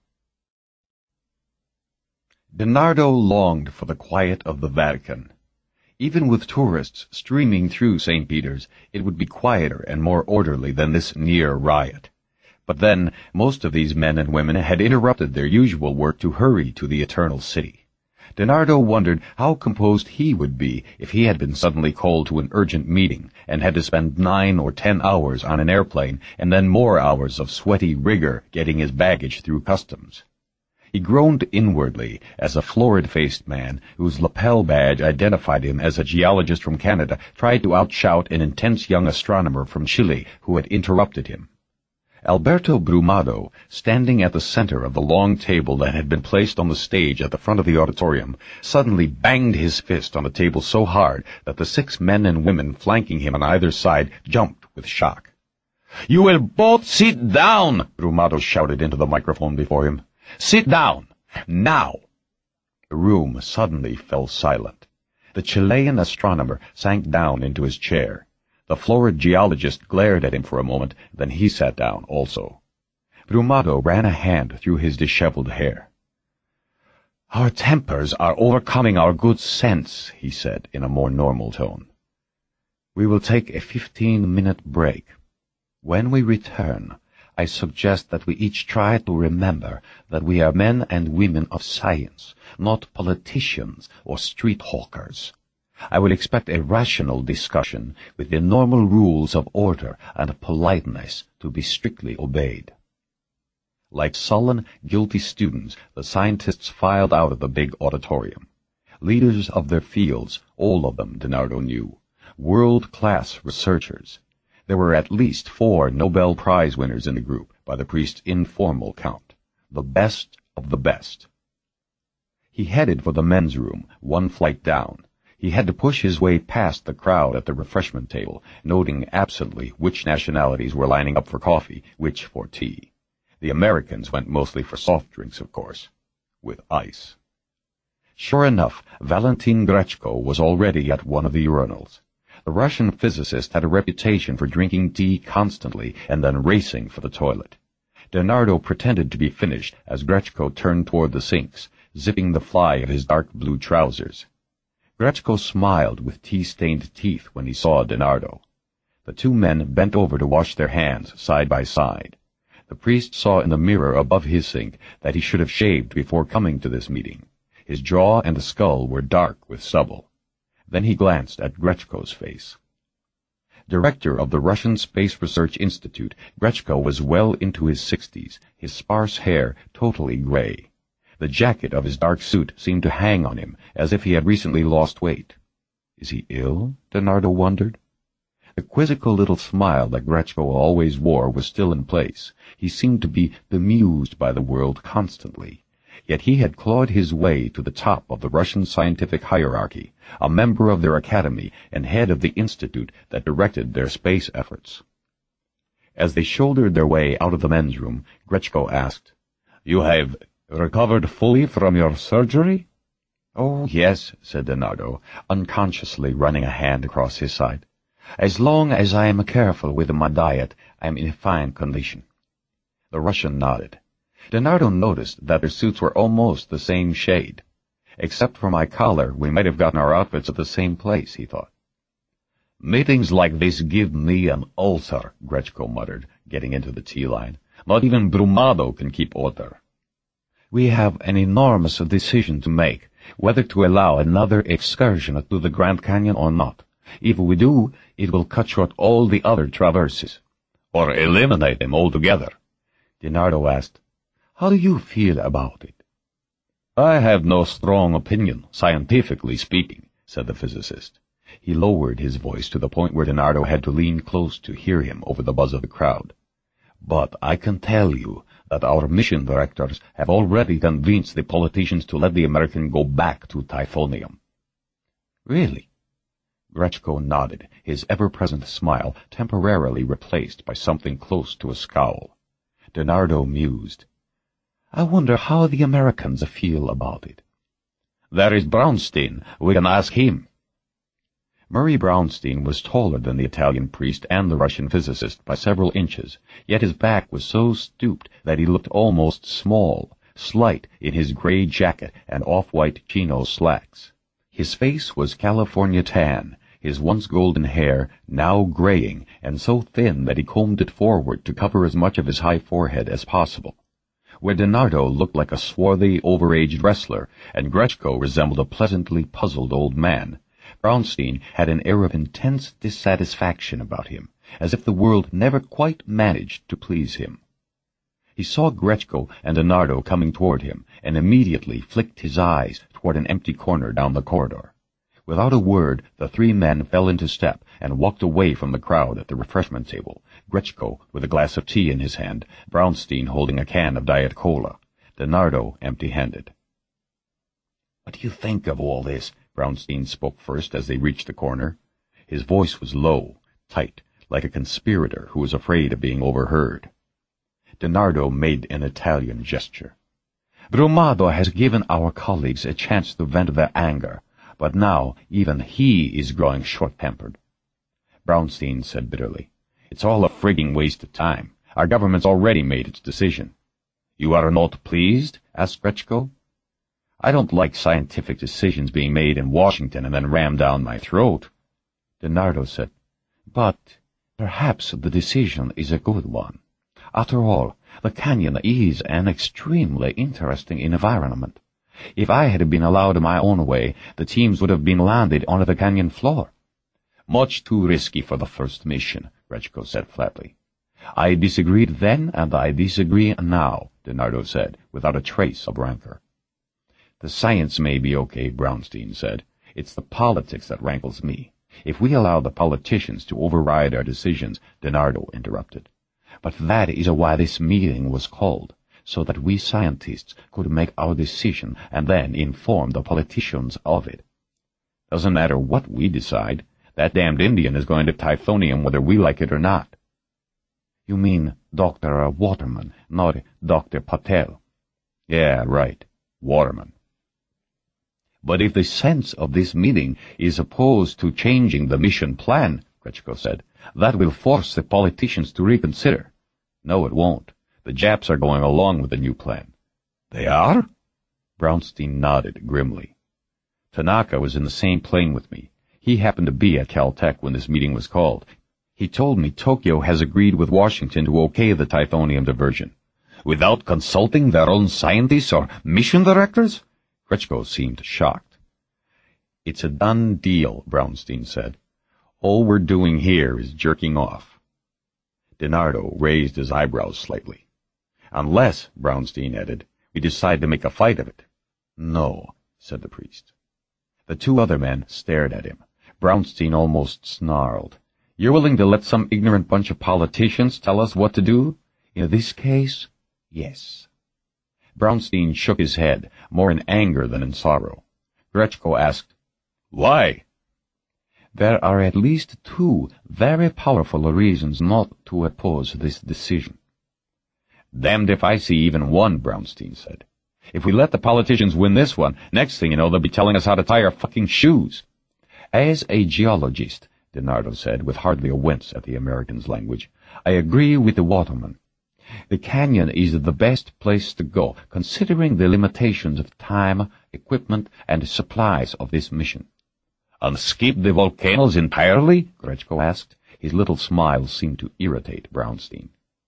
[SPEAKER 2] DiNardo longed for the quiet of the Vatican. Even with tourists streaming through St. Peter's, it would be quieter and more orderly than this near riot. But then, most of these men and women had interrupted their usual work to hurry to the Eternal City. DiNardo wondered how composed he would be if he had been suddenly called to an urgent meeting and had to spend 9 or 10 hours on an airplane and then more hours of sweaty rigor getting his baggage through customs. He groaned inwardly as a florid-faced man, whose lapel badge identified him as a geologist from Canada, tried to outshout an intense young astronomer from Chile who had interrupted him. Alberto Brumado, standing at the center of the long table that had been placed on the stage at the front of the auditorium, suddenly banged his fist on the table so hard that the 6 men and women flanking him on either side jumped with shock. "You will both sit down!" Brumado shouted into the microphone before him. "Sit down! Now!" The room suddenly fell silent. The Chilean astronomer sank down into his chair. The florid geologist glared at him for a moment, then he sat down also. Brumado ran a hand through his disheveled hair. "Our tempers are overcoming our good sense," he said in a more normal tone. "We will take a 15-minute break. When we return, I suggest that we each try to remember that we are men and women of science, not politicians or street hawkers. I will expect a rational discussion with the normal rules of order and politeness to be strictly obeyed." Like sullen, guilty students, the scientists filed out of the big auditorium. Leaders of their fields, all of them, DiNardo knew. World-class researchers. There were at least 4 Nobel Prize winners in the group, by the priest's informal count. The best of the best. He headed for the men's room, 1 flight down. He had to push his way past the crowd at the refreshment table, noting absently which nationalities were lining up for coffee, which for tea. The Americans went mostly for soft drinks, of course, with ice. Sure enough, Valentin Grechko was already at one of the urinals. The Russian physicist had a reputation for drinking tea constantly and then racing for the toilet. DiNardo pretended to be finished as Grechko turned toward the sinks, zipping the fly of his dark blue trousers. Grechko smiled with tea-stained teeth when he saw DiNardo. The 2 men bent over to wash their hands side by side. The priest saw in the mirror above his sink that he should have shaved before coming to this meeting. His jaw and the skull were dark with stubble. Then he glanced at Grechko's face. Director of the Russian Space Research Institute, Grechko was well into his 60s, his sparse hair totally gray. The jacket of his dark suit seemed to hang on him, as if he had recently lost weight. Is he ill? DiNardo wondered. The quizzical little smile that Grechko always wore was still in place. He seemed to be bemused by the world constantly. Yet he had clawed his way to the top of the Russian scientific hierarchy, a member of their academy and head of the institute that directed their space efforts. As they shouldered their way out of the men's room, Grechko asked, "You have recovered fully from your surgery?" "Oh, yes," said DiNardo, unconsciously running a hand across his side. "As long as I am careful with my diet, I am in fine condition." The Russian nodded. DiNardo noticed that their suits were almost the same shade. Except for my collar, we might have gotten our outfits at the same place, he thought. Meetings like this give me an ulcer, Grechko muttered, getting into the tea line. Not even Brumado can keep order. We have an enormous decision to make, whether to allow another excursion to the Grand Canyon or not. If we do, it will cut short all the other traverses. Or eliminate them altogether. DiNardo asked, How do you feel about it? I have no strong opinion, scientifically speaking, said the physicist. He lowered his voice to the point where DiNardo had to lean close to hear him over the buzz of the crowd. But I can tell you that our mission directors have already convinced the politicians to let the American go back to Typhonium. Really? Grechko nodded, his ever-present smile temporarily replaced by something close to a scowl. DiNardo mused. I wonder how the Americans feel about it. There is Brownstein. We can ask him. Murray Brownstein was taller than the Italian priest and the Russian physicist by several inches, yet his back was so stooped that he looked almost small, slight in his gray jacket and off-white chino slacks. His face was California tan, his once golden hair now graying and so thin that he combed it forward to cover as much of his high forehead as possible. Where DiNardo looked like a swarthy, overaged wrestler, and Grechko resembled a pleasantly puzzled old man, Brownstein had an air of intense dissatisfaction about him, as if the world never quite managed to please him. He saw Grechko and DiNardo coming toward him, and immediately flicked his eyes toward an empty corner down the corridor. Without a word, the three men fell into step and walked away from the crowd at the refreshment table, Grechko with a glass of tea in his hand, Brownstein holding a can of Diet Cola, DiNardo empty-handed. What do you think of all this? Brownstein spoke first as they reached the corner. His voice was low, tight, like a conspirator who was afraid of being overheard. DiNardo made an Italian gesture. Brumado has given our colleagues a chance to vent their anger, but now even he is growing short-tempered. Brownstein said bitterly, It's all a frigging waste of time. Our government's already made its decision. You are not pleased? Asked Grechko. I don't like scientific decisions being made in Washington and then rammed down my throat. DiNardo said, But perhaps the decision is a good one. After all, the canyon is an extremely interesting environment. If I had been allowed my own way, the teams would have been landed on the canyon floor. Much too risky for the first mission, Grechko said flatly. I disagreed then, and I disagree now, DiNardo said, without a trace of rancor. The science may be okay, Brownstein said. It's the politics that rankles me. If we allow the politicians to override our decisions, DiNardo interrupted. But that is why this meeting was called, so that we scientists could make our decision and then inform the politicians of it. Doesn't matter what we decide. That damned Indian is going to Typhonium whether we like it or not. You mean Dr. Waterman, not Dr. Patel? Yeah, right. Waterman. But if the sense of this meeting is opposed to changing the mission plan, Grechko said, that will force the politicians to reconsider. No, it won't. The Japs are going along with the new plan. They are? Brownstein nodded grimly. Tanaka was in the same plane with me. He happened to be at Caltech when this meeting was called. He told me Tokyo has agreed with Washington to okay the Typhonium diversion. Without consulting their own scientists or mission directors? Grechko seemed shocked. It's a done deal, Brownstein said. All we're doing here is jerking off. DiNardo raised his eyebrows slightly. Unless, Brownstein added, we decide to make a fight of it. No, said the priest. The two other men stared at him. Brownstein almost snarled. You're willing to let some ignorant bunch of politicians tell us what to do? In this case, yes. Brownstein shook his head, more in anger than in sorrow. Grechko asked, Why? There are at least two very powerful reasons not to oppose this decision. Damned if I see even one, Brownstein said. If we let the politicians win this one, next thing you know, they'll be telling us how to tie our fucking shoes. As a geologist, DiNardo said, with hardly a wince at the American's language, I agree with the Waterman. The canyon is the best place to go, considering the limitations of time, equipment, and supplies of this mission. And skip the volcanoes entirely? Grechko asked. His little smile seemed to irritate Brownstein.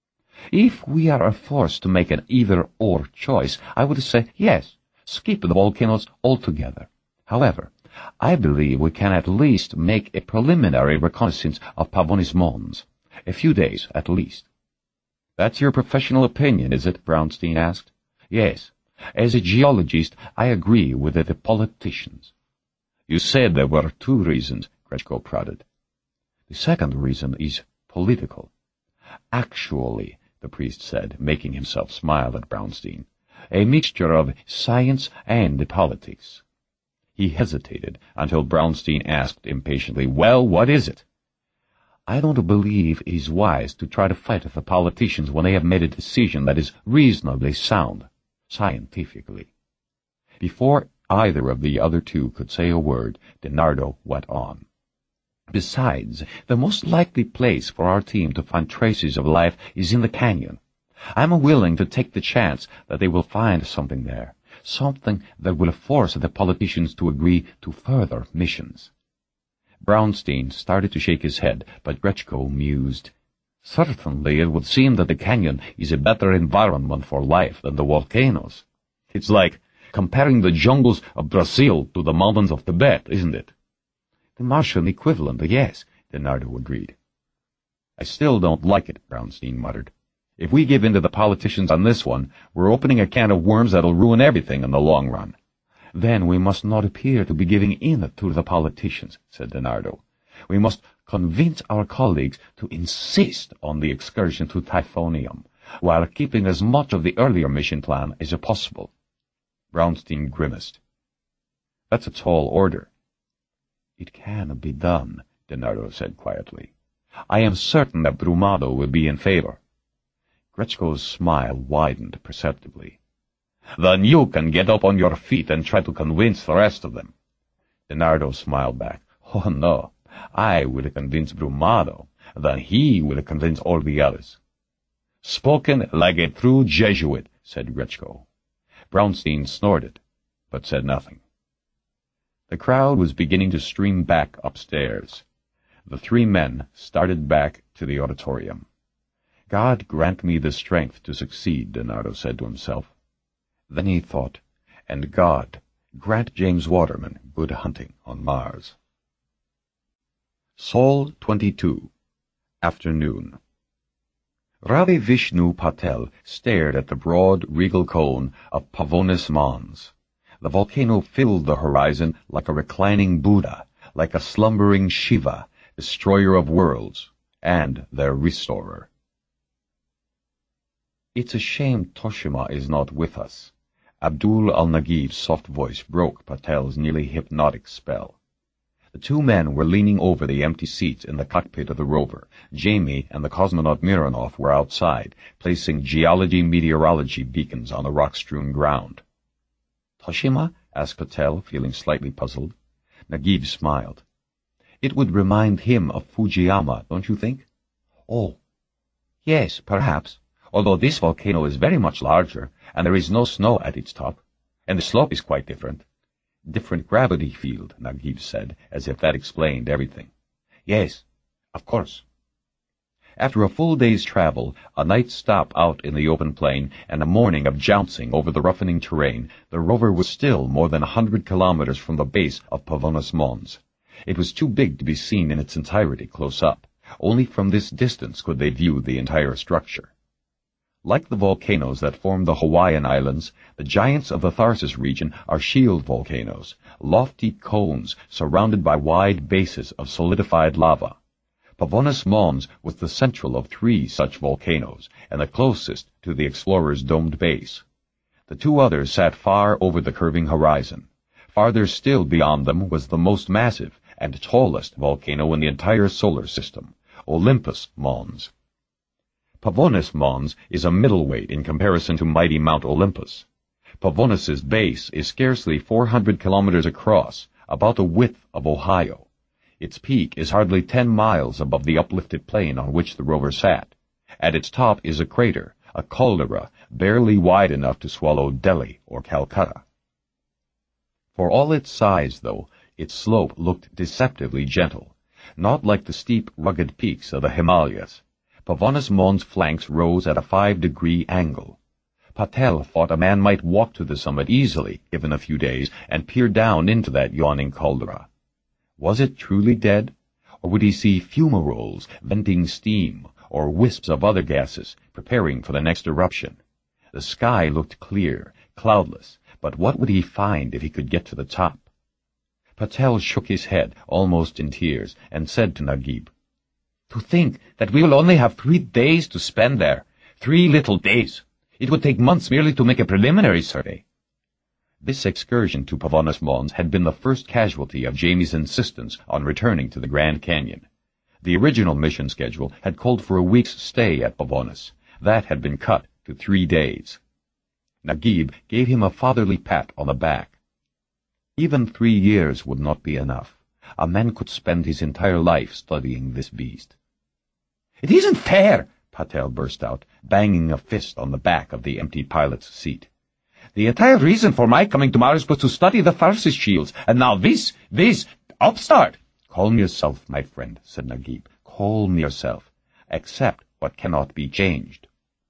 [SPEAKER 1] If we are forced to make an either-or choice, I would say yes, skip the volcanoes altogether. However, I believe we can at least make a preliminary reconnaissance of Pavonis Mons. A few days, at least.
[SPEAKER 2] That's your professional opinion, is it? Brownstein asked.
[SPEAKER 1] Yes. As a geologist, I agree with the politicians.
[SPEAKER 2] You said there were 2 reasons, Grechko prodded.
[SPEAKER 1] The second reason is political. Actually, the priest said, making himself smile at Brownstein, a mixture of science and politics.
[SPEAKER 2] He hesitated until Brownstein asked impatiently, Well, what is it?
[SPEAKER 1] I don't believe it is wise to try to fight the politicians when they have made a decision that is reasonably sound, scientifically.
[SPEAKER 2] Before either of the other 2 could say a word, DiNardo went on.
[SPEAKER 1] Besides, the most likely place for our team to find traces of life is in the canyon. I'm willing to take the chance that they will find something there, something that will force the politicians to agree to further missions.
[SPEAKER 2] Brownstein started to shake his head, but Grechko mused.
[SPEAKER 1] Certainly it would seem that the canyon is a better environment for life than the volcanoes.
[SPEAKER 2] It's like comparing the jungles of Brazil to the mountains of Tibet, isn't it?
[SPEAKER 1] The Martian equivalent, yes,
[SPEAKER 2] DiNardo agreed. I still don't like it, Brownstein muttered. If we give in to the politicians on this one, we're opening a can of worms that'll ruin everything in the long run.
[SPEAKER 1] Then we must not appear to be giving in to the politicians, said DiNardo. We must convince our colleagues to insist on the excursion to Typhonium, while keeping as much of the earlier mission plan as possible.
[SPEAKER 2] Brownstein grimaced. That's a tall order.
[SPEAKER 1] It can be done, DiNardo said quietly. I am certain that Brumado will be in favor.
[SPEAKER 2] Grechko's smile widened perceptibly. Then you can get up on your feet and try to convince the rest of them.
[SPEAKER 1] DiNardo smiled back. Oh, no. I will convince Brumado. Then he will convince all the others.
[SPEAKER 2] Spoken like a true Jesuit, said Grechko.
[SPEAKER 1] Brownstein snorted, but said nothing.
[SPEAKER 2] The crowd was beginning to stream back upstairs. The 3 men started back to the auditorium.
[SPEAKER 1] God grant me the strength to succeed, DiNardo said to himself. Then he thought, and God, grant James Waterman good hunting on Mars.
[SPEAKER 2] Sol 22, Afternoon.
[SPEAKER 1] Ravi Vishnu Patel stared at the broad, regal cone of Pavonis Mons. The volcano filled the horizon like a reclining Buddha, like a slumbering Shiva, destroyer of worlds, and their restorer. It's a shame Toshima is not with us. Abdul al-Nagib's soft voice broke Patel's nearly hypnotic spell. The 2 men were leaning over the empty seats in the cockpit of the rover. Jamie and the cosmonaut Mironov were outside, placing geology-meteorology beacons on the rock-strewn ground. Toshima? Asked Patel, feeling slightly puzzled. Nagib smiled. It would remind him of Fujiyama, don't you think? Oh, yes, perhaps. Although this volcano is very much larger, and there is no snow at its top, and the slope is quite different. Different gravity field, Nagib said, as if that explained everything. Yes, of course. After a full day's travel, a night's stop out in the open plain, and a morning of jouncing over the roughening terrain, the rover was still more than 100 kilometers from the base of Pavonis Mons. It was too big to be seen in its entirety close up. Only from this distance could they view the entire structure. Like the volcanoes that form the Hawaiian Islands, the giants of the Tharsis region are shield volcanoes, lofty cones surrounded by wide bases of solidified lava. Pavonis Mons was the central of 3 such volcanoes, and the closest to the explorer's domed base. The 2 others sat far over the curving horizon. Farther still beyond them was the most massive and tallest volcano in the entire solar system, Olympus Mons. Pavonis Mons is a middleweight in comparison to mighty Mount Olympus. Pavonis's base is scarcely 400 kilometers across, about the width of Ohio. Its peak is hardly 10 miles above the uplifted plain on which the rover sat. At its top is a crater, a caldera, barely wide enough to swallow Delhi or Calcutta. For all its size, though,
[SPEAKER 2] Its slope looked deceptively gentle, not like the steep, rugged peaks of the Himalayas. Pavonis Mons' flanks rose at a 5-degree angle. Patel thought a man might walk to the summit easily, given a few days, and peer down into that yawning caldera. Was it truly dead? Or would he see fumaroles venting steam, or wisps of other gases, preparing for the next eruption? The sky looked clear, cloudless, but what would he find if he could get to the top? Patel shook his head, almost in tears, and said to Naguib, "To think that we will only have 3 days to spend there. 3 little days. It would take months merely to make a preliminary survey." This excursion to Pavonis Mons had been the first casualty of Jamie's insistence on returning to the Grand Canyon. The original mission schedule had called for a week's stay at Pavonis. That had been cut to 3 days. Naguib gave him a fatherly pat on the back. Even 3 years would not be enough. A man could spend his entire life studying this beast. "It isn't fair!" Patel burst out, banging a fist on the back of the empty pilot's seat. "The entire reason for my coming to Mars was to study the Tharsis shields, and now this upstart!" "Calm yourself, my friend," said Naguib. "Calm yourself. Accept what cannot be changed."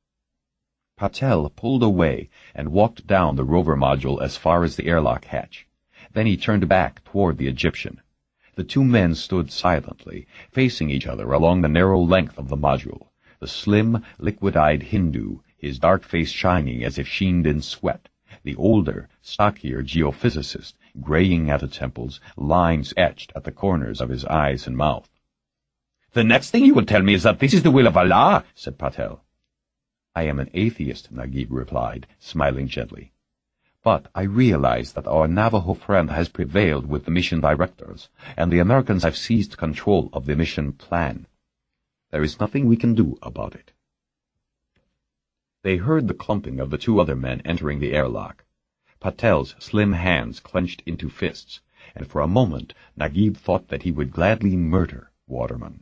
[SPEAKER 2] Patel pulled away and walked down the rover module as far as the airlock hatch. Then he turned back toward the Egyptian. The 2 men stood silently, facing each other along the narrow length of the module. The slim, liquid-eyed Hindu, his dark face shining as if sheened in sweat. The older, stockier geophysicist, graying at the temples, lines etched at the corners of his eyes and mouth. "The next thing you will tell me is that this is the will of Allah," said Patel. "I am an atheist," Naguib replied, smiling gently. "But I realize that our Navajo friend has prevailed with the mission directors, and the Americans have seized control of the mission plan. There is nothing we can do about it." They heard the clumping of the 2 other men entering the airlock. Patel's slim hands clenched into fists, and for a moment Naguib thought that he would gladly murder Waterman.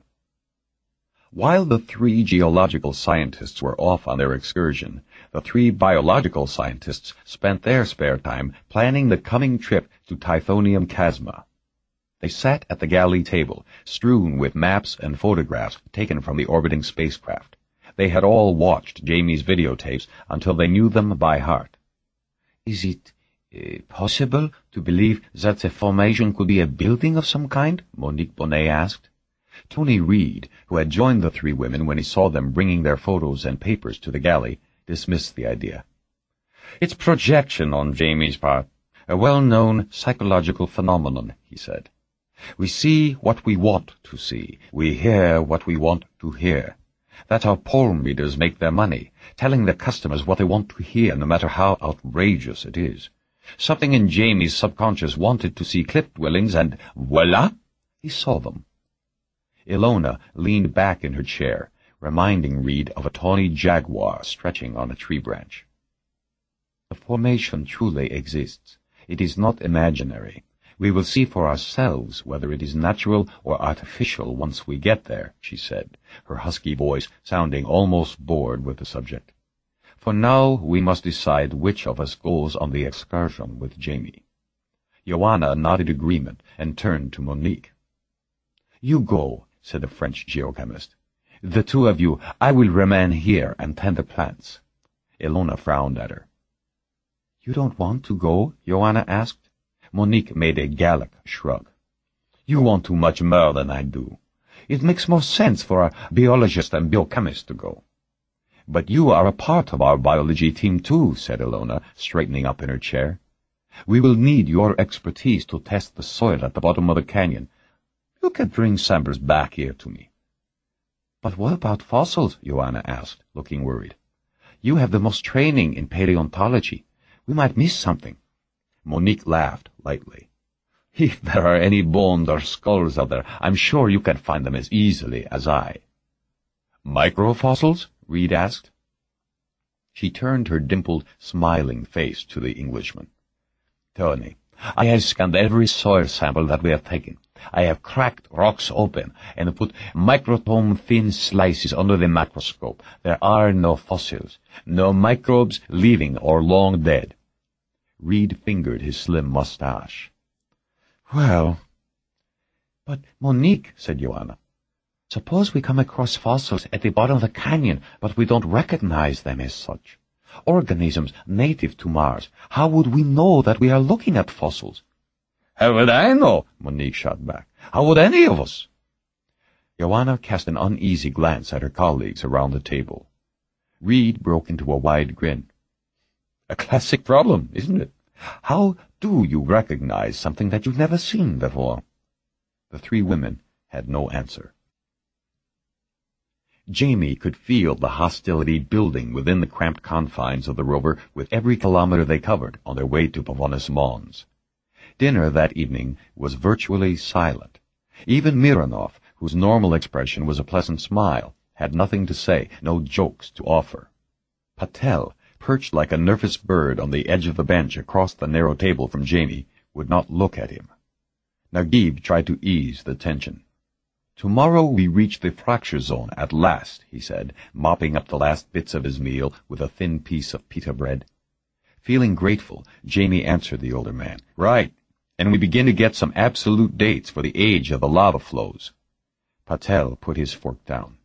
[SPEAKER 2] While the 3 geological scientists were off on their excursion, the 3 biological scientists spent their spare time planning the coming trip to Typhonium Chasma. They sat at the galley table, strewn with maps and photographs taken from the orbiting spacecraft. They had all watched Jamie's videotapes until they knew them by heart. "Is it possible to believe that the formation could be a building of some kind?" Monique Bonnet asked. Tony Reed, who had joined the 3 women when he saw them bringing their photos and papers to the galley, dismissed the idea. "It's projection on Jamie's part, a well-known psychological phenomenon," he said. "We see what we want to see. We hear what we want to hear. That's how palm readers make their money, telling their customers what they want to hear, no matter how outrageous it is. Something in Jamie's subconscious wanted to see cliff dwellings, and voila! He saw them." Ilona leaned back in her chair, reminding Reed of a tawny jaguar stretching on a tree branch. "The formation truly exists. It is not imaginary. We will see for ourselves whether it is natural or artificial once we get there," she said, her husky voice sounding almost bored with the subject. "For now, we must decide which of us goes on the excursion with Jamie." Joanna nodded agreement and turned to Monique. "You go," said the French geochemist. "The 2 of you, I will remain here and tend the plants." Ilona frowned at her. "You don't want to go?" Joanna asked. Monique made a Gallic shrug. "You want too much more than I do. It makes more sense for a biologist and biochemist to go." "But you are a part of our biology team too," said Ilona, straightening up in her chair. "We will need your expertise to test the soil at the bottom of the canyon. You can bring samples back here to me." "But what about fossils?" Joanna asked, looking worried. "You have the most training in paleontology. We might miss something." Monique laughed lightly. "If there are any bones or skulls out there, I'm sure you can find them as easily as I." "Microfossils?" Reed asked. She turned her dimpled, smiling face to the Englishman. "Tony, I have scanned every soil sample that we have taken. I have cracked rocks open and put microtome-thin slices under the microscope. There are no fossils, no microbes living or long dead." Reed fingered his slim mustache. Well... But, Monique, said Joanna, suppose we come across fossils at the bottom of the canyon, but we don't recognize them as such. Organisms native to Mars. How would we know that we are looking at fossils? How would I know? Monique shot back. How would any of us? Joanna cast an uneasy glance at her colleagues around the table. Reed broke into a wide grin. A classic problem, isn't it? How do you recognize something that you've never seen before? The three women had no answer. Jamie could feel the hostility building within the cramped confines of the rover with every kilometer they covered on their way to Pavonis Mons. Dinner that evening was virtually silent. Even Mironov, whose normal expression was a pleasant smile, had nothing to say, no jokes to offer. Patel, perched like a nervous bird on the edge of the bench across the narrow table from Jamie, would not look at him. Naguib tried to ease the tension. Tomorrow we reach the fracture zone at last, he said, mopping up the last bits of his meal with a thin piece of pita bread. Feeling grateful, Jamie answered the older man. Right, and we begin to get some absolute dates for the age of the lava flows. Patel put his fork down.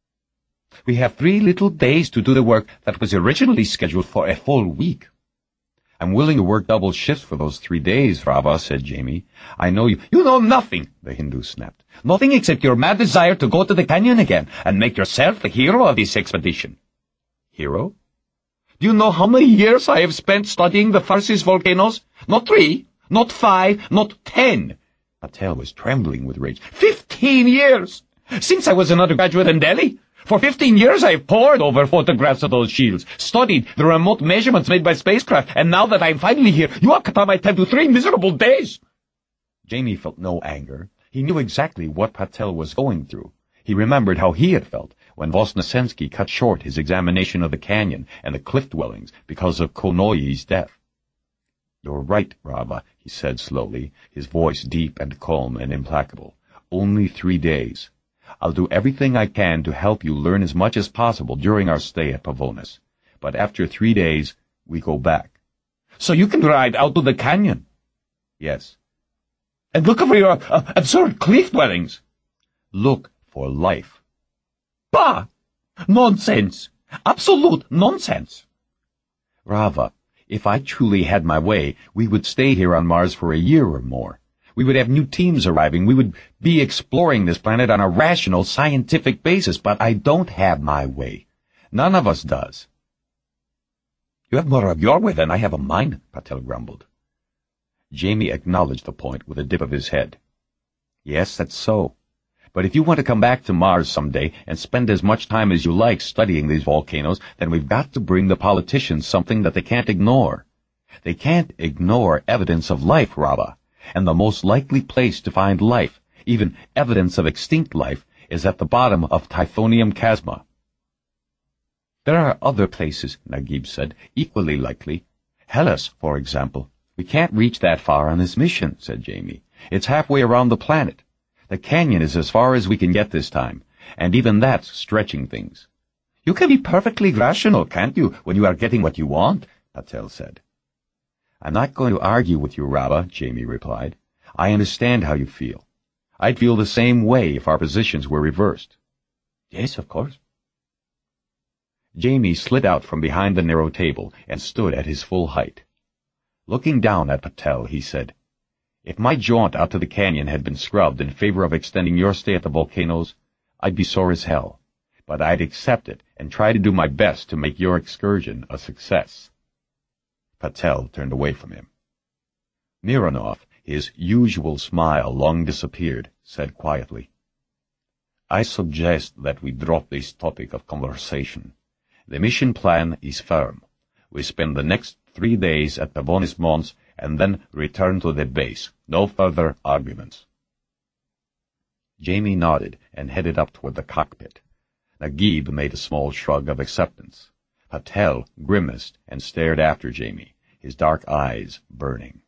[SPEAKER 2] We have 3 little days to do the work that was originally scheduled for a full week. I'm willing to work double shifts for those 3 days, Rava, said Jamie. I know you... You know nothing, the Hindu snapped. Nothing except your mad desire to go to the canyon again and make yourself the hero of this expedition. Hero? Do you know how many years I have spent studying the Tharsis volcanoes? Not 3, not 5, not 10. Patel was trembling with rage. 15 years! Since I was an undergraduate in Delhi. For 15 years I have pored over photographs of those shields, studied the remote measurements made by spacecraft, and now that I am finally here, you have cut out my time to 3 miserable days. Jamie felt no anger. He knew exactly what Patel was going through. He remembered how he had felt when Vosnesensky cut short his examination of the canyon and the cliff dwellings because of Konoye's death. You're right, Rava, he said slowly, his voice deep and calm and implacable. Only 3 days. I'll do everything I can to help you learn as much as possible during our stay at Pavonis. But after 3 days, we go back. So you can ride out to the canyon? Yes. And look for your absurd cliff dwellings. Look for life. Bah! Nonsense! Absolute nonsense! Rava, if I truly had my way, we would stay here on Mars for a year or more. We would have new teams arriving. We would be exploring this planet on a rational, scientific basis, but I don't have my way. None of us does. You have more of your way than I have of mine, Patel grumbled. Jamie acknowledged the point with a dip of his head. Yes, that's so. But if you want to come back to Mars someday and spend as much time as you like studying these volcanoes, then we've got to bring the politicians something that they can't ignore. They can't ignore evidence of life, Rava. And the most likely place to find life, even evidence of extinct life, is at the bottom of Typhonium Chasma. There are other places, Naguib said, equally likely. Hellas, for example. We can't reach that far on this mission, said Jamie. It's halfway around the planet. The canyon is as far as we can get this time, and even that's stretching things. You can be perfectly rational, can't you, when you are getting what you want, Patel said. I'm not going to argue with you, Rava, Jamie replied. I understand how you feel. I'd feel the same way if our positions were reversed. Yes, of course. Jamie slid out from behind the narrow table and stood at his full height. Looking down at Patel, he said, If my jaunt out to the canyon had been scrubbed in favor of extending your stay at the volcanoes, I'd be sore as hell. But I'd accept it and try to do my best to make your excursion a success. Patel turned away from him. Mironov, his usual smile long disappeared, said quietly, I suggest that we drop this topic of conversation. The mission plan is firm. We spend the next 3 days at Pavonis Mons and then return to the base. No further arguments. Jamie nodded and headed up toward the cockpit. Naguib made a small shrug of acceptance. Patel grimaced and stared after Jamie, his dark eyes burning.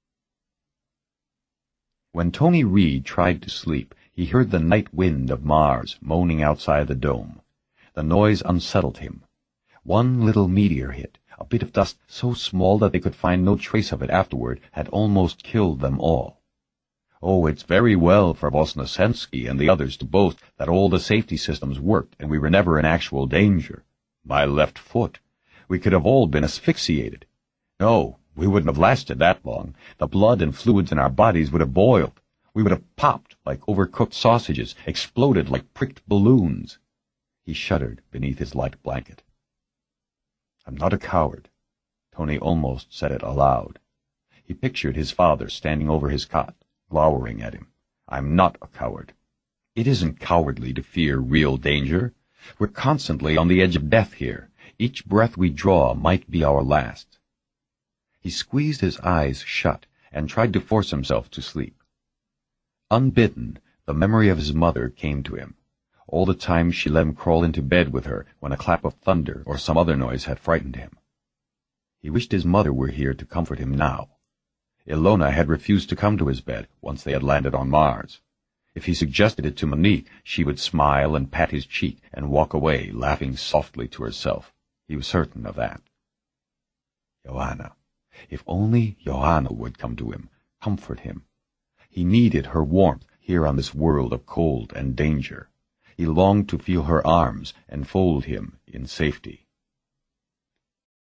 [SPEAKER 2] When Tony Reed tried to sleep, he heard the night wind of Mars moaning outside the dome. The noise unsettled him. One little meteor hit, a bit of dust so small that they could find no trace of it afterward, had almost killed them all.
[SPEAKER 1] Oh, it's very well for Vosnesensky and the others to boast that all the safety systems worked and we were never in actual danger. My left foot. We could have all been asphyxiated. No, we wouldn't have lasted that long. The blood and fluids in our bodies would have boiled. We would have popped like overcooked sausages, exploded like pricked balloons. He shuddered beneath his light blanket. I'm not a coward. Tony almost said it aloud. He pictured his father standing over his cot, glowering at him. I'm not a coward. It isn't cowardly to fear real danger. We're constantly on the edge of death here. Each breath we draw might be our last. He squeezed his eyes shut and tried to force himself to sleep. Unbidden, the memory of his mother came to him. All the time she let him crawl into bed with her when a clap of thunder or some other noise had frightened him. He wished his mother were here to comfort him now. Ilona had refused to come to his bed once they had landed on Mars. If he suggested it to Monique, she would smile and pat his cheek and walk away, laughing softly to herself. He was certain of that. Johanna. If only Johanna would come to him, comfort him. He needed her warmth here on this world of cold and danger. He longed to feel her arms enfold him in safety.